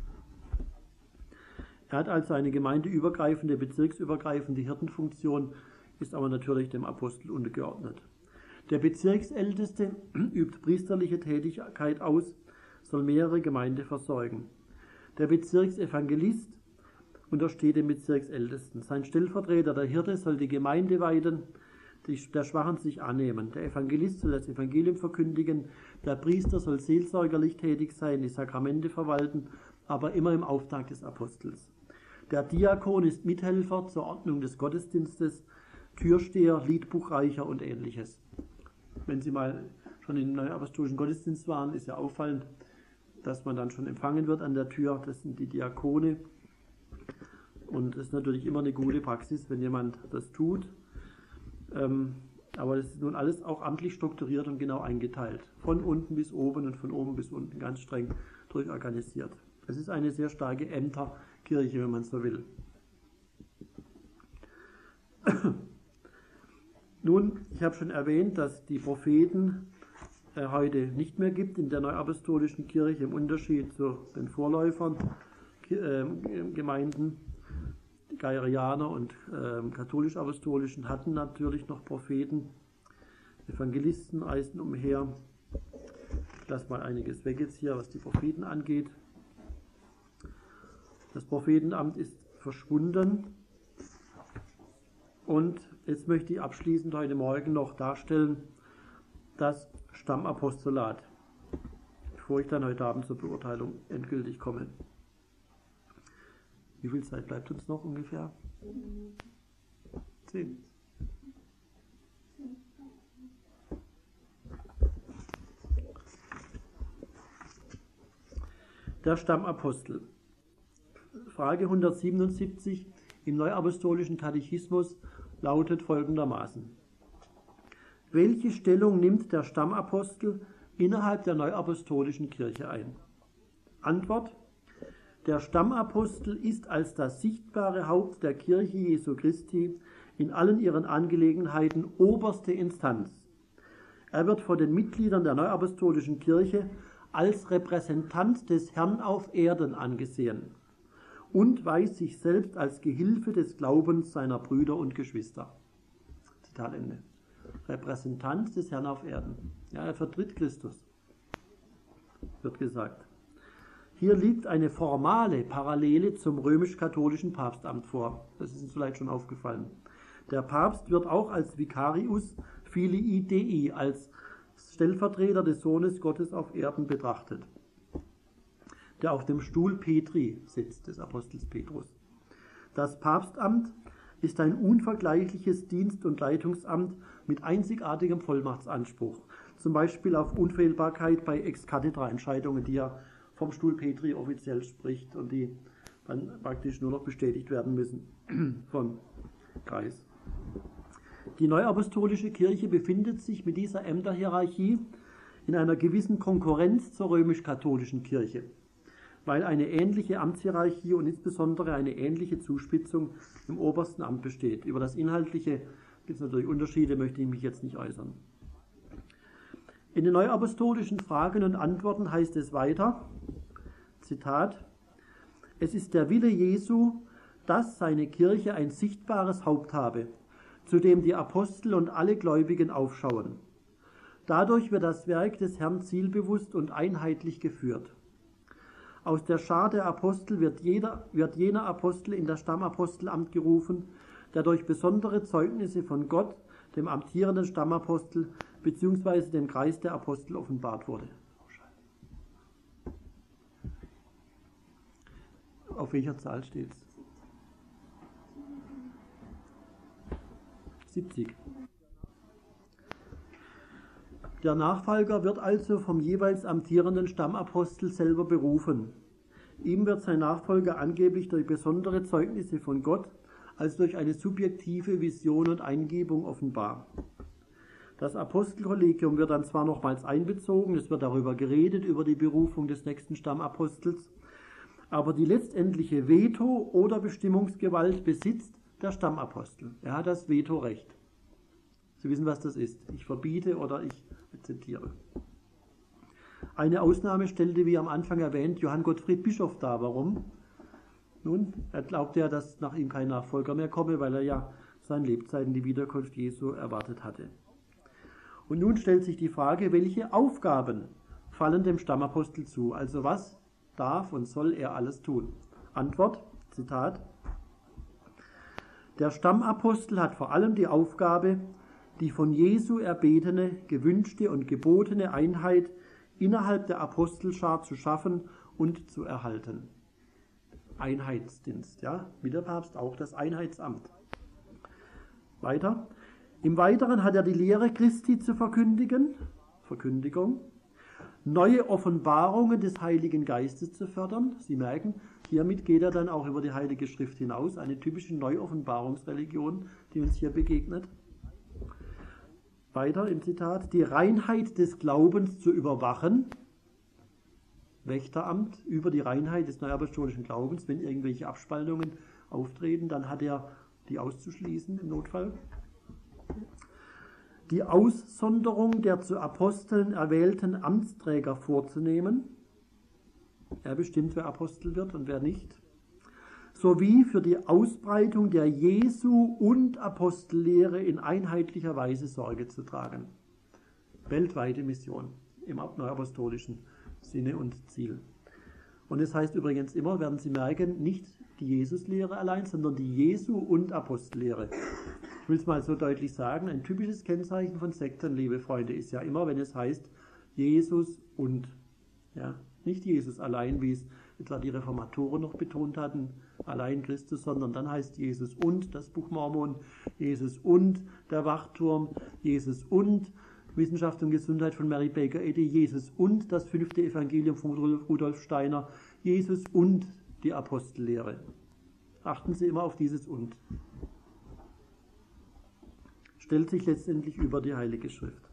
Er hat also eine gemeindeübergreifende, bezirksübergreifende Hirtenfunktion, ist aber natürlich dem Apostel untergeordnet. Der Bezirksälteste übt priesterliche Tätigkeit aus, soll mehrere Gemeinden versorgen. Der Bezirksevangelist untersteht dem Bezirksältesten. Sein Stellvertreter, der Hirte, soll die Gemeinde weiden, der Schwachen sich annehmen. Der Evangelist soll das Evangelium verkündigen, der Priester soll seelsorgerlich tätig sein, die Sakramente verwalten, aber immer im Auftrag des Apostels. Der Diakon ist Mithelfer zur Ordnung des Gottesdienstes, Türsteher, Liedbuchreicher und ähnliches. Wenn Sie mal schon im neuapostolischen Gottesdienst waren, ist ja auffallend, dass man dann schon empfangen wird an der Tür. Das sind die Diakone. Und es ist natürlich immer eine gute Praxis, wenn jemand das tut. Aber das ist nun alles auch amtlich strukturiert und genau eingeteilt. Von unten bis oben und von oben bis unten ganz streng durchorganisiert. Es ist eine sehr starke Ämterkirche, wenn man so will. Nun, ich habe schon erwähnt, dass die Propheten heute nicht mehr gibt in der neuapostolischen Kirche, im Unterschied zu den Vorläufern Gemeinden. Die Geirianer und katholisch-apostolischen hatten natürlich noch Propheten, Evangelisten reisten umher. Ich lasse mal einiges weg jetzt hier, was die Propheten angeht. Das Prophetenamt ist verschwunden. Und jetzt möchte ich abschließend heute Morgen noch darstellen, das Stammapostolat, bevor ich dann heute Abend zur Beurteilung endgültig komme. Wie viel Zeit bleibt uns noch ungefähr? 10. Der Stammapostel. Frage 177 im Neuapostolischen Katechismus lautet folgendermaßen: Welche Stellung nimmt der Stammapostel innerhalb der Neuapostolischen Kirche ein? Antwort: Der Stammapostel ist als das sichtbare Haupt der Kirche Jesu Christi in allen ihren Angelegenheiten oberste Instanz. Er wird von den Mitgliedern der Neuapostolischen Kirche als Repräsentant des Herrn auf Erden angesehen und weiß sich selbst als Gehilfe des Glaubens seiner Brüder und Geschwister. Zitat Ende. Repräsentant des Herrn auf Erden. Ja, er vertritt Christus, wird gesagt. Hier liegt eine formale Parallele zum römisch-katholischen Papstamt vor. Das ist uns vielleicht schon aufgefallen. Der Papst wird auch als Vicarius Filii Dei, als Stellvertreter des Sohnes Gottes auf Erden betrachtet, der auf dem Stuhl Petri sitzt, des Apostels Petrus. Das Papstamt ist ein unvergleichliches Dienst- und Leitungsamt mit einzigartigem Vollmachtsanspruch, zum Beispiel auf Unfehlbarkeit bei Ex-Cathedra-Entscheidungen, die ja vom Stuhl Petri offiziell spricht und die dann praktisch nur noch bestätigt werden müssen vom Kreis. Die neuapostolische Kirche befindet sich mit dieser Ämterhierarchie in einer gewissen Konkurrenz zur römisch-katholischen Kirche, weil eine ähnliche Amtshierarchie und insbesondere eine ähnliche Zuspitzung im obersten Amt besteht. Über das Inhaltliche gibt es natürlich Unterschiede, möchte ich mich jetzt nicht äußern. In den neuapostolischen Fragen und Antworten heißt es weiter, Zitat, es ist der Wille Jesu, dass seine Kirche ein sichtbares Haupt habe, zu dem die Apostel und alle Gläubigen aufschauen. Dadurch wird das Werk des Herrn zielbewusst und einheitlich geführt. Aus der Schar der Apostel wird jener Apostel in das Stammapostelamt gerufen, der durch besondere Zeugnisse von Gott, dem amtierenden Stammapostel bzw. dem Kreis der Apostel offenbart wurde. Auf welcher Zahl steht es? 70. Der Nachfolger wird also vom jeweils amtierenden Stammapostel selber berufen. Ihm wird sein Nachfolger angeblich durch besondere Zeugnisse von Gott als durch eine subjektive Vision und Eingebung offenbar. Das Apostelkollegium wird dann zwar nochmals einbezogen, es wird darüber geredet, über die Berufung des nächsten Stammapostels, aber die letztendliche Veto- oder Bestimmungsgewalt besitzt der Stammapostel. Er hat das Vetorecht. Sie wissen, was das ist. Ich verbiete oder ich akzeptiere. Eine Ausnahme stellte, wie am Anfang erwähnt, Johann Gottfried Bischof dar. Warum? Nun, er glaubte ja, dass nach ihm kein Nachfolger mehr komme, weil er ja seinen Lebzeiten die Wiederkunft Jesu erwartet hatte. Und nun stellt sich die Frage, welche Aufgaben fallen dem Stammapostel zu? Also was darf und soll er alles tun? Antwort, Zitat, der Stammapostel hat vor allem die Aufgabe, die von Jesu erbetene, gewünschte und gebotene Einheit innerhalb der Apostelschar zu schaffen und zu erhalten. Einheitsdienst, ja, wie der Papst auch das Einheitsamt. Weiter. Im Weiteren hat er die Lehre Christi zu verkündigen, Verkündigung, neue Offenbarungen des Heiligen Geistes zu fördern. Sie merken, hiermit geht er dann auch über die Heilige Schrift hinaus, eine typische Neuoffenbarungsreligion, die uns hier begegnet. Weiter im Zitat, die Reinheit des Glaubens zu überwachen, Wächteramt über die Reinheit des neuapostolischen Glaubens, wenn irgendwelche Abspaltungen auftreten, dann hat er die auszuschließen im Notfall. Die Aussonderung der zu Aposteln erwählten Amtsträger vorzunehmen, er bestimmt, wer Apostel wird und wer nicht, sowie für die Ausbreitung der Jesu- und Apostellehre in einheitlicher Weise Sorge zu tragen. Weltweite Mission im neuapostolischen Sinne und Ziel. Und es heißt übrigens immer, werden Sie merken, nicht die Jesuslehre allein, sondern die Jesu- und Apostellehre. Ich will es mal so deutlich sagen, ein typisches Kennzeichen von Sekten, liebe Freunde, ist ja immer, wenn es heißt Jesus und, ja, nicht Jesus allein, wie es etwa die Reformatoren noch betont hatten, allein Christus, sondern dann heißt Jesus und das Buch Mormon, Jesus und der Wachturm, Jesus und Wissenschaft und Gesundheit von Mary Baker Eddy, Jesus und das 5. Evangelium von Rudolf Steiner, Jesus und die Apostellehre. Achten Sie immer auf dieses und. Stellt sich letztendlich über die Heilige Schrift.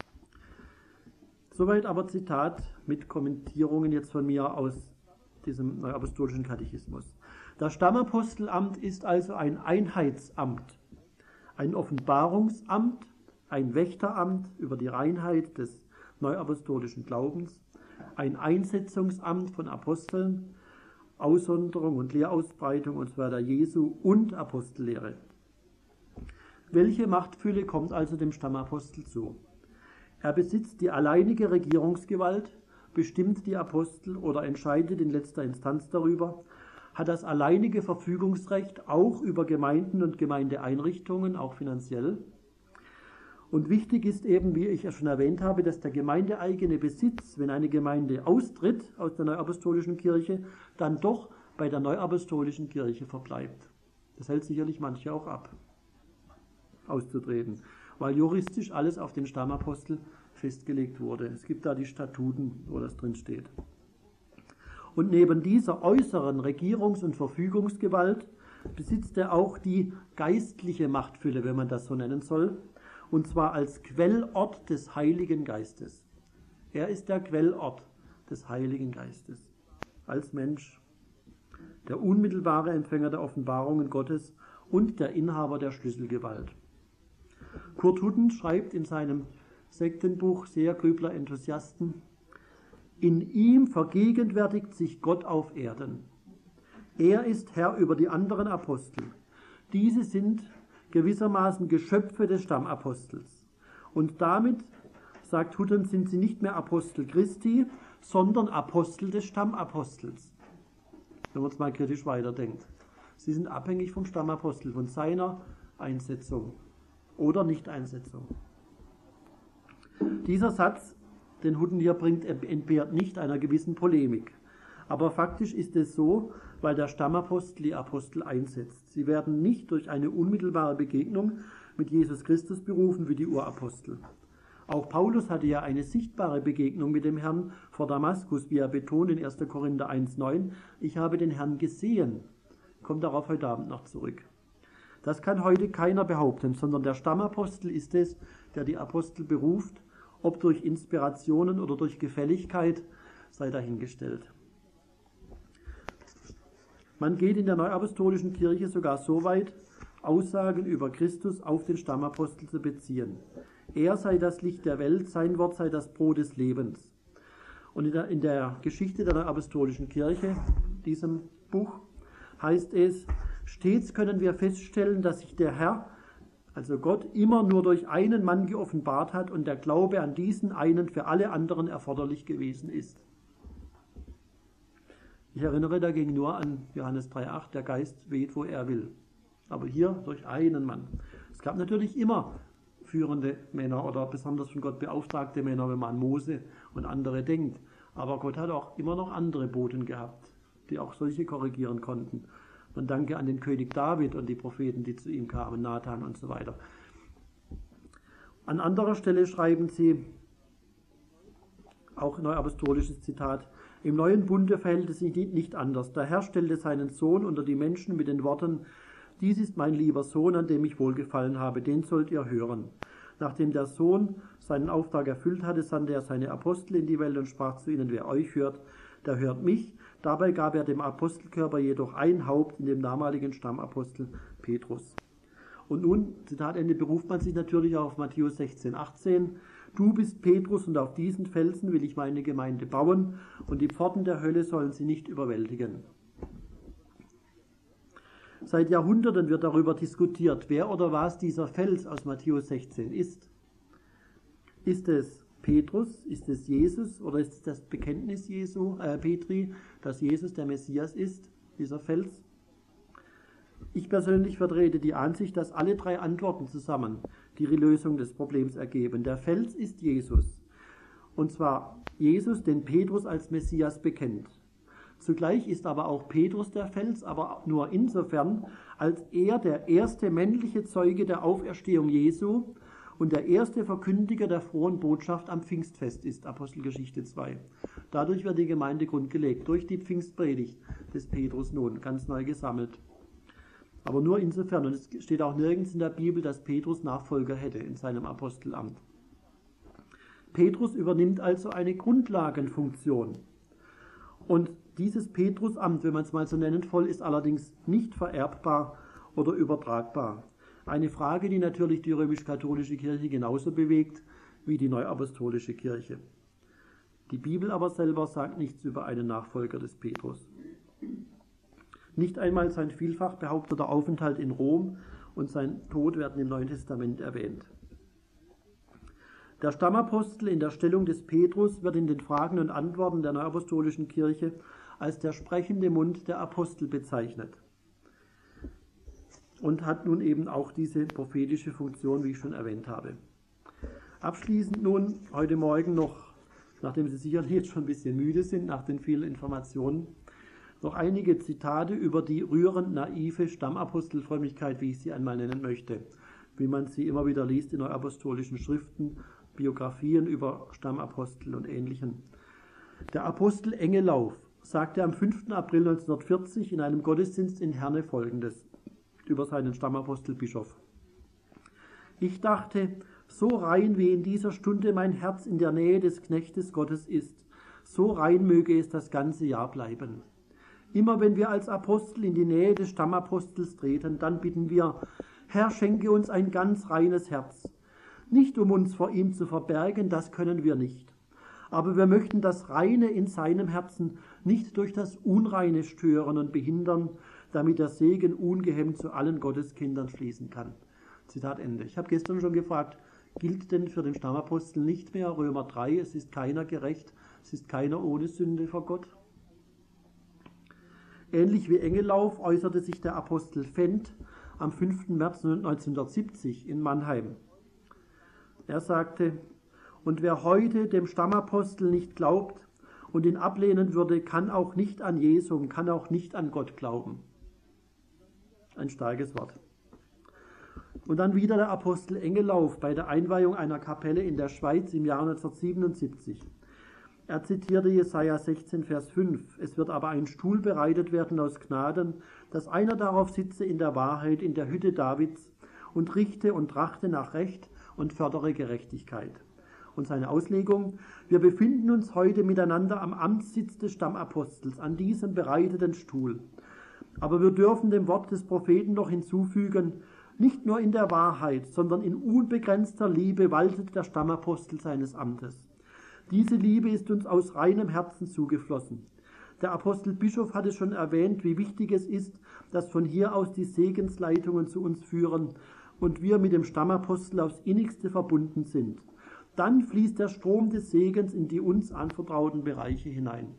Soweit aber Zitat mit Kommentierungen jetzt von mir aus diesem neuapostolischen Katechismus. Das Stammapostelamt ist also ein Einheitsamt, ein Offenbarungsamt, ein Wächteramt über die Reinheit des neuapostolischen Glaubens, ein Einsetzungsamt von Aposteln, Aussonderung und Lehrausbreitung und zwar der Jesu- und Apostellehre. Welche Machtfülle kommt also dem Stammapostel zu? Er besitzt die alleinige Regierungsgewalt, bestimmt die Apostel oder entscheidet in letzter Instanz darüber, hat das alleinige Verfügungsrecht auch über Gemeinden und Gemeindeeinrichtungen, auch finanziell. Und wichtig ist eben, wie ich ja schon erwähnt habe, dass der gemeindeeigene Besitz, wenn eine Gemeinde austritt aus der neuapostolischen Kirche, dann doch bei der neuapostolischen Kirche verbleibt. Das hält sicherlich manche auch ab, auszutreten, weil juristisch alles auf den Stammapostel festgelegt wurde. Es gibt da die Statuten, wo das drin steht. Und neben dieser äußeren Regierungs- und Verfügungsgewalt besitzt er auch die geistliche Machtfülle, wenn man das so nennen soll, und zwar als Quellort des Heiligen Geistes. Er ist der Quellort des Heiligen Geistes. Als Mensch, der unmittelbare Empfänger der Offenbarungen Gottes und der Inhaber der Schlüsselgewalt. Kurt Hutten schreibt in seinem Sektenbuch Sehergrübler Enthusiasten: In ihm vergegenwärtigt sich Gott auf Erden. Er ist Herr über die anderen Apostel. Diese sind gewissermaßen Geschöpfe des Stammapostels. Und damit, sagt Hutten, sind sie nicht mehr Apostel Christi, sondern Apostel des Stammapostels. Wenn man es mal kritisch weiterdenkt. Sie sind abhängig vom Stammapostel, von seiner Einsetzung oder Nicht-Einsetzung. Dieser Satz, den Hutten hier bringt, entbehrt nicht einer gewissen Polemik. Aber faktisch ist es so, weil der Stammapostel die Apostel einsetzt. Sie werden nicht durch eine unmittelbare Begegnung mit Jesus Christus berufen wie die Urapostel. Auch Paulus hatte ja eine sichtbare Begegnung mit dem Herrn vor Damaskus, wie er betont in 1. Korinther 1,9, ich habe den Herrn gesehen. Kommt darauf heute Abend noch zurück. Das kann heute keiner behaupten, sondern der Stammapostel ist es, der die Apostel beruft, ob durch Inspirationen oder durch Gefälligkeit, sei dahingestellt. Man geht in der neuapostolischen Kirche sogar so weit, Aussagen über Christus auf den Stammapostel zu beziehen. Er sei das Licht der Welt, sein Wort sei das Brot des Lebens. Und in der Geschichte der neuapostolischen Kirche, diesem Buch, heißt es, stets können wir feststellen, dass sich der Herr, also Gott, immer nur durch einen Mann geoffenbart hat und der Glaube an diesen einen für alle anderen erforderlich gewesen ist. Ich erinnere dagegen nur an Johannes 3,8, der Geist weht, wo er will. Aber hier durch einen Mann. Es gab natürlich immer führende Männer oder besonders von Gott beauftragte Männer, wenn man an Mose und andere denkt. Aber Gott hat auch immer noch andere Boten gehabt, die auch solche korrigieren konnten. Man danke an den König David und die Propheten, die zu ihm kamen, Nathan und so weiter. An anderer Stelle schreiben sie, auch neuapostolisches Zitat, im neuen Bunde verhält es sich nicht anders. Der Herr stellte seinen Sohn unter die Menschen mit den Worten, dies ist mein lieber Sohn, an dem ich wohlgefallen habe, den sollt ihr hören. Nachdem der Sohn seinen Auftrag erfüllt hatte, sandte er seine Apostel in die Welt und sprach zu ihnen, wer euch hört, der hört mich. Dabei gab er dem Apostelkörper jedoch ein Haupt in dem damaligen Stammapostel Petrus. Und nun, Zitat Ende, beruft man sich natürlich auch auf Matthäus 16,18. Du bist Petrus und auf diesen Felsen will ich meine Gemeinde bauen und die Pforten der Hölle sollen sie nicht überwältigen. Seit Jahrhunderten wird darüber diskutiert, wer oder was dieser Fels aus Matthäus 16 ist. Ist es Petrus, ist es Jesus oder ist es das Bekenntnis Petri, dass Jesus der Messias ist, dieser Fels? Ich persönlich vertrete die Ansicht, dass alle drei Antworten zusammen die Lösung des Problems ergeben. Der Fels ist Jesus. Und zwar Jesus, den Petrus als Messias bekennt. Zugleich ist aber auch Petrus der Fels, aber nur insofern, als er der erste männliche Zeuge der Auferstehung Jesu und der erste Verkündiger der frohen Botschaft am Pfingstfest ist, Apostelgeschichte 2. Dadurch wird die Gemeinde grundgelegt, durch die Pfingstpredigt des Petrus nun, ganz neu gesammelt. Aber nur insofern, und es steht auch nirgends in der Bibel, dass Petrus Nachfolger hätte in seinem Apostelamt. Petrus übernimmt also eine Grundlagenfunktion. Und dieses Petrusamt, wenn man es mal so nennen soll, ist allerdings nicht vererbbar oder übertragbar. Eine Frage, die natürlich die römisch-katholische Kirche genauso bewegt wie die neuapostolische Kirche. Die Bibel aber selber sagt nichts über einen Nachfolger des Petrus. Nicht einmal sein vielfach behaupteter Aufenthalt in Rom und sein Tod werden im Neuen Testament erwähnt. Der Stammapostel in der Stellung des Petrus wird in den Fragen und Antworten der neuapostolischen Kirche als der sprechende Mund der Apostel bezeichnet und hat nun eben auch diese prophetische Funktion, wie ich schon erwähnt habe. Abschließend nun heute Morgen noch, nachdem Sie sicherlich jetzt schon ein bisschen müde sind nach den vielen Informationen, noch einige Zitate über die rührend naive Stammapostelfrömmigkeit, wie ich sie einmal nennen möchte, wie man sie immer wieder liest in neuapostolischen Schriften, Biografien über Stammapostel und Ähnlichem. Der Apostel Engelauf sagte am 5. April 1940 in einem Gottesdienst in Herne Folgendes über seinen Stammapostel Bischof. Ich dachte, so rein wie in dieser Stunde mein Herz in der Nähe des Knechtes Gottes ist, so rein möge es das ganze Jahr bleiben. Immer wenn wir als Apostel in die Nähe des Stammapostels treten, dann bitten wir, Herr, schenke uns ein ganz reines Herz. Nicht um uns vor ihm zu verbergen, das können wir nicht. Aber wir möchten das Reine in seinem Herzen nicht durch das Unreine stören und behindern, damit der Segen ungehemmt zu allen Gotteskindern fließen kann. Zitat Ende. Ich habe gestern schon gefragt, gilt denn für den Stammapostel nicht mehr Römer 3, es ist keiner gerecht, es ist keiner ohne Sünde vor Gott? Ähnlich wie Engellauf äußerte sich der Apostel Fendt am 5. März 1970 in Mannheim. Er sagte, und wer heute dem Stammapostel nicht glaubt und ihn ablehnen würde, kann auch nicht an Jesum, kann auch nicht an Gott glauben. Ein starkes Wort. Und dann wieder der Apostel Engellauf bei der Einweihung einer Kapelle in der Schweiz im Jahr 1977. Er zitierte Jesaja 16, Vers 5. Es wird aber ein Stuhl bereitet werden aus Gnaden, dass einer darauf sitze in der Wahrheit, in der Hütte Davids und richte und trachte nach Recht und fördere Gerechtigkeit. Und seine Auslegung, wir befinden uns heute miteinander am Amtssitz des Stammapostels, an diesem bereiteten Stuhl. Aber wir dürfen dem Wort des Propheten noch hinzufügen, nicht nur in der Wahrheit, sondern in unbegrenzter Liebe waltet der Stammapostel seines Amtes. Diese Liebe ist uns aus reinem Herzen zugeflossen. Der Apostel Bischof hat es schon erwähnt, wie wichtig es ist, dass von hier aus die Segensleitungen zu uns führen und wir mit dem Stammapostel aufs Innigste verbunden sind. Dann fließt der Strom des Segens in die uns anvertrauten Bereiche hinein.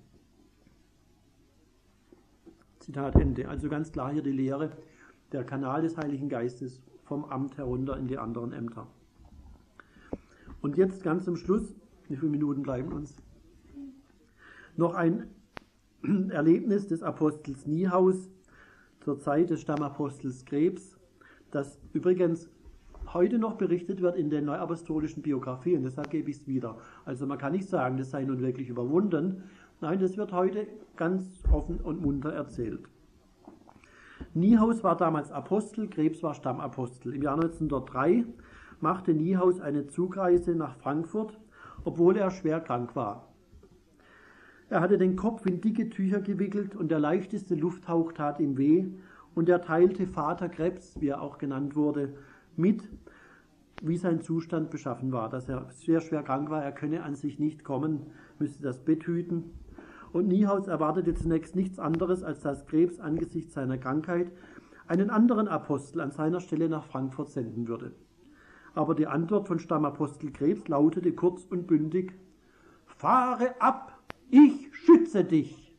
Zitat Ende. Also ganz klar hier die Lehre, der Kanal des Heiligen Geistes vom Amt herunter in die anderen Ämter. Und jetzt ganz zum Schluss, wie viele Minuten bleiben uns? Noch ein Erlebnis des Apostels Niehaus zur Zeit des Stammapostels Krebs, das übrigens heute noch berichtet wird in den neuapostolischen Biografien, deshalb gebe ich es wieder. Also man kann nicht sagen, das sei nun wirklich überwunden. Nein, das wird heute ganz offen und munter erzählt. Niehaus war damals Apostel, Krebs war Stammapostel. Im Jahr 1903 machte Niehaus eine Zugreise nach Frankfurt, obwohl er schwer krank war. Er hatte den Kopf in dicke Tücher gewickelt und der leichteste Lufthauch tat ihm weh und er teilte Vater Krebs, wie er auch genannt wurde, mit, wie sein Zustand beschaffen war, dass er sehr schwer krank war, er könne an sich nicht kommen, müsste das Bett hüten. Und Niehaus erwartete zunächst nichts anderes, als dass Krebs angesichts seiner Krankheit einen anderen Apostel an seiner Stelle nach Frankfurt senden würde. Aber die Antwort von Stammapostel Krebs lautete kurz und bündig, fahre ab, ich schütze dich.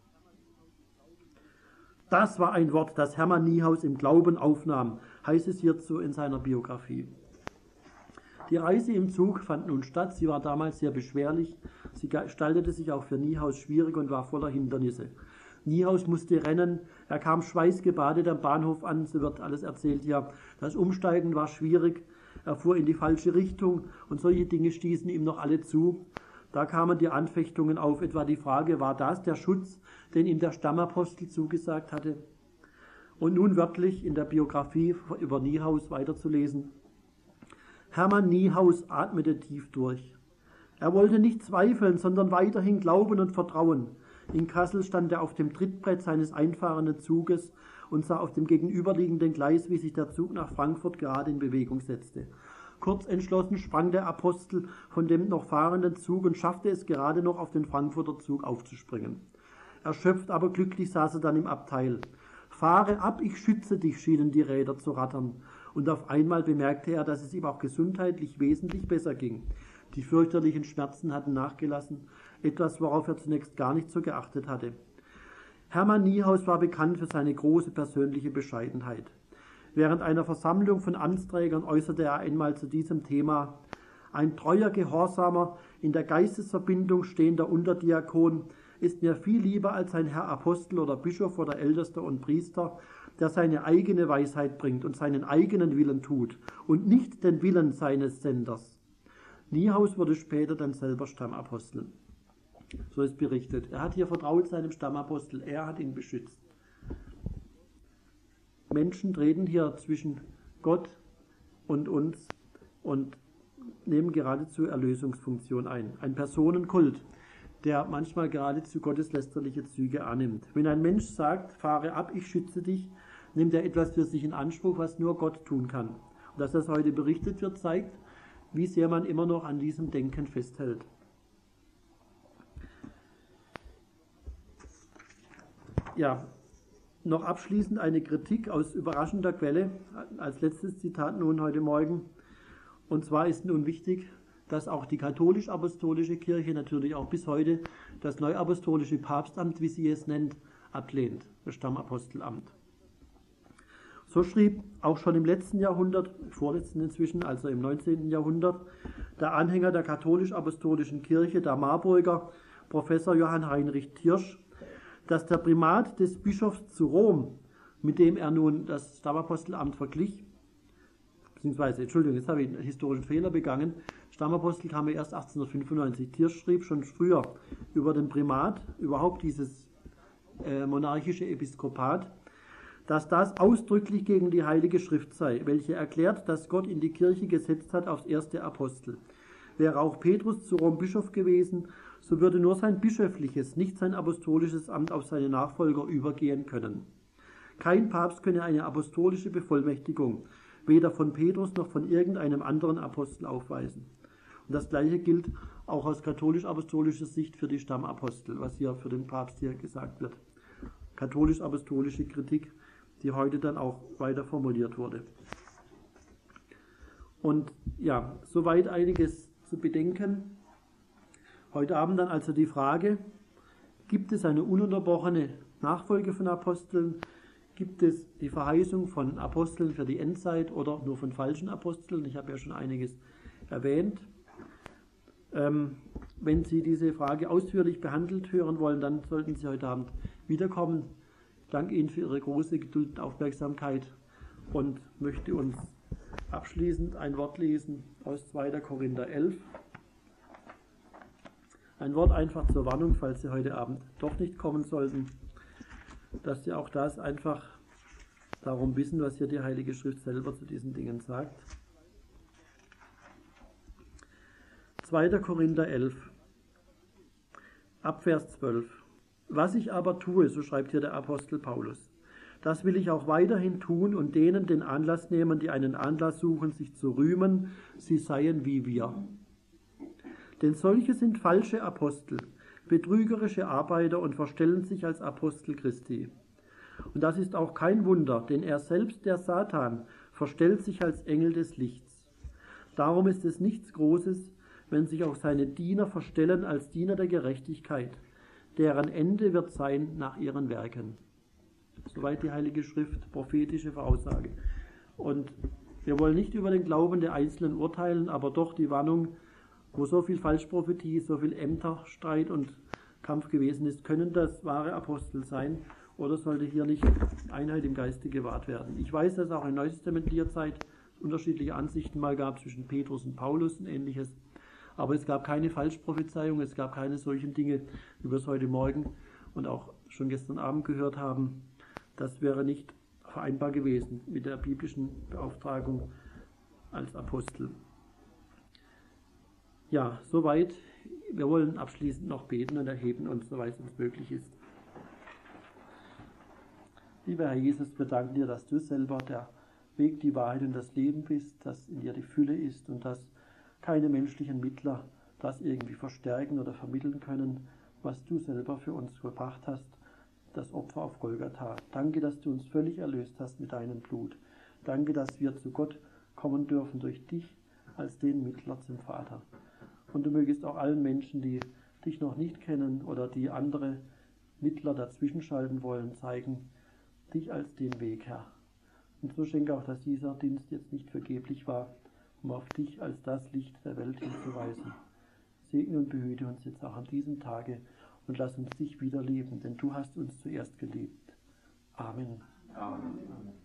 Das war ein Wort, das Hermann Niehaus im Glauben aufnahm, heißt es hierzu in seiner Biografie. Die Reise im Zug fand nun statt, sie war damals sehr beschwerlich, sie gestaltete sich auch für Niehaus schwierig und war voller Hindernisse. Niehaus musste rennen, er kam schweißgebadet am Bahnhof an, so wird alles erzählt hier. Das Umsteigen war schwierig, er fuhr in die falsche Richtung und solche Dinge stießen ihm noch alle zu. Da kamen die Anfechtungen auf, etwa die Frage, war das der Schutz, den ihm der Stammapostel zugesagt hatte? Und nun wörtlich in der Biografie über Niehaus weiterzulesen. Hermann Niehaus atmete tief durch. Er wollte nicht zweifeln, sondern weiterhin glauben und vertrauen. In Kassel stand er auf dem Trittbrett seines einfahrenden Zuges und sah auf dem gegenüberliegenden Gleis, wie sich der Zug nach Frankfurt gerade in Bewegung setzte. Kurz entschlossen sprang der Apostel von dem noch fahrenden Zug und schaffte es gerade noch, auf den Frankfurter Zug aufzuspringen. Erschöpft, aber glücklich saß er dann im Abteil. Fahre ab, ich schütze dich, schienen die Räder zu rattern. Und auf einmal bemerkte er, dass es ihm auch gesundheitlich wesentlich besser ging. Die fürchterlichen Schmerzen hatten nachgelassen, etwas, worauf er zunächst gar nicht so geachtet hatte. Hermann Niehaus war bekannt für seine große persönliche Bescheidenheit. Während einer Versammlung von Amtsträgern äußerte er einmal zu diesem Thema: Ein treuer, gehorsamer, in der Geistesverbindung stehender Unterdiakon ist mir viel lieber als ein Herr Apostel oder Bischof oder Ältester und Priester, der seine eigene Weisheit bringt und seinen eigenen Willen tut und nicht den Willen seines Senders. Niehaus wurde später dann selber Stammapostel. So ist berichtet. Er hat hier vertraut seinem Stammapostel, er hat ihn beschützt. Menschen treten hier zwischen Gott und uns und nehmen geradezu Erlösungsfunktion ein. Ein Personenkult, der manchmal geradezu gotteslästerliche Züge annimmt. Wenn ein Mensch sagt, fahre ab, ich schütze dich, nimmt er etwas für sich in Anspruch, was nur Gott tun kann. Und dass das heute berichtet wird, zeigt, wie sehr man immer noch an diesem Denken festhält. Ja, noch abschließend eine Kritik aus überraschender Quelle, als letztes Zitat nun heute Morgen. Und zwar ist nun wichtig, dass auch die katholisch-apostolische Kirche natürlich auch bis heute das neuapostolische Papstamt, wie sie es nennt, ablehnt, das Stammapostelamt. So schrieb auch schon im letzten Jahrhundert, vorletzten inzwischen, also im 19. Jahrhundert, der Anhänger der katholisch-apostolischen Kirche, der Marburger Professor Johann Heinrich Thiersch, dass der Primat des Bischofs zu Rom, mit dem er nun das Stammapostelamt verglich, beziehungsweise, Entschuldigung, jetzt habe ich einen historischen Fehler begangen, Stammapostel kam ja erst 1895, Thiersch schrieb schon früher über den Primat, überhaupt dieses monarchische Episkopat, dass das ausdrücklich gegen die Heilige Schrift sei, welche erklärt, dass Gott in die Kirche gesetzt hat aufs erste Apostel. Wäre auch Petrus zu Rom Bischof gewesen, so würde nur sein bischöfliches, nicht sein apostolisches Amt auf seine Nachfolger übergehen können. Kein Papst könne eine apostolische Bevollmächtigung, weder von Petrus noch von irgendeinem anderen Apostel aufweisen. Und das Gleiche gilt auch aus katholisch-apostolischer Sicht für die Stammapostel, was hier für den Papst hier gesagt wird. Katholisch-apostolische Kritik, die heute dann auch weiter formuliert wurde. Und ja, soweit einiges zu bedenken. Heute Abend dann also die Frage, gibt es eine ununterbrochene Nachfolge von Aposteln? Gibt es die Verheißung von Aposteln für die Endzeit oder nur von falschen Aposteln? Ich habe ja schon einiges erwähnt. Wenn Sie diese Frage ausführlich behandelt hören wollen, dann sollten Sie heute Abend wiederkommen. Ich danke Ihnen für Ihre große Geduld und Aufmerksamkeit und möchte uns abschließend ein Wort lesen aus 2. Korinther 11. Ein Wort einfach zur Warnung, falls Sie heute Abend doch nicht kommen sollten, dass Sie auch das einfach darum wissen, was hier die Heilige Schrift selber zu diesen Dingen sagt. 2. Korinther 11, Abvers 12. Was ich aber tue, so schreibt hier der Apostel Paulus, das will ich auch weiterhin tun und denen den Anlass nehmen, die einen Anlass suchen, sich zu rühmen, sie seien wie wir. Denn solche sind falsche Apostel, betrügerische Arbeiter und verstellen sich als Apostel Christi. Und das ist auch kein Wunder, denn er selbst, der Satan, verstellt sich als Engel des Lichts. Darum ist es nichts Großes, wenn sich auch seine Diener verstellen als Diener der Gerechtigkeit, deren Ende wird sein nach ihren Werken. Soweit die Heilige Schrift, prophetische Voraussage. Und wir wollen nicht über den Glauben der Einzelnen urteilen, aber doch die Warnung, wo so viel Falschprophetie, so viel Ämterstreit und Kampf gewesen ist, können das wahre Apostel sein oder sollte hier nicht Einheit im Geiste gewahrt werden? Ich weiß, dass es auch in neutestamentlicher Zeit unterschiedliche Ansichten mal gab zwischen Petrus und Paulus und ähnliches, aber es gab keine Falschprophezeiung, es gab keine solchen Dinge, wie wir es heute Morgen und auch schon gestern Abend gehört haben. Das wäre nicht vereinbar gewesen mit der biblischen Beauftragung als Apostel. Ja, soweit. Wir wollen abschließend noch beten und erheben uns, soweit es uns möglich ist. Lieber Herr Jesus, wir danken dir, dass du selber der Weg, die Wahrheit und das Leben bist, dass in dir die Fülle ist und dass keine menschlichen Mittler das irgendwie verstärken oder vermitteln können, was du selber für uns vollbracht hast, das Opfer auf Golgatha. Danke, dass du uns völlig erlöst hast mit deinem Blut. Danke, dass wir zu Gott kommen dürfen durch dich als den Mittler zum Vater. Und du mögest auch allen Menschen, die dich noch nicht kennen oder die andere Mittler dazwischen schalten wollen, zeigen, dich als den Weg, Herr. Und so schenke auch, dass dieser Dienst jetzt nicht vergeblich war, um auf dich als das Licht der Welt hinzuweisen. Segne und behüte uns jetzt auch an diesem Tage und lass uns dich wieder lieben, denn du hast uns zuerst geliebt. Amen. Amen.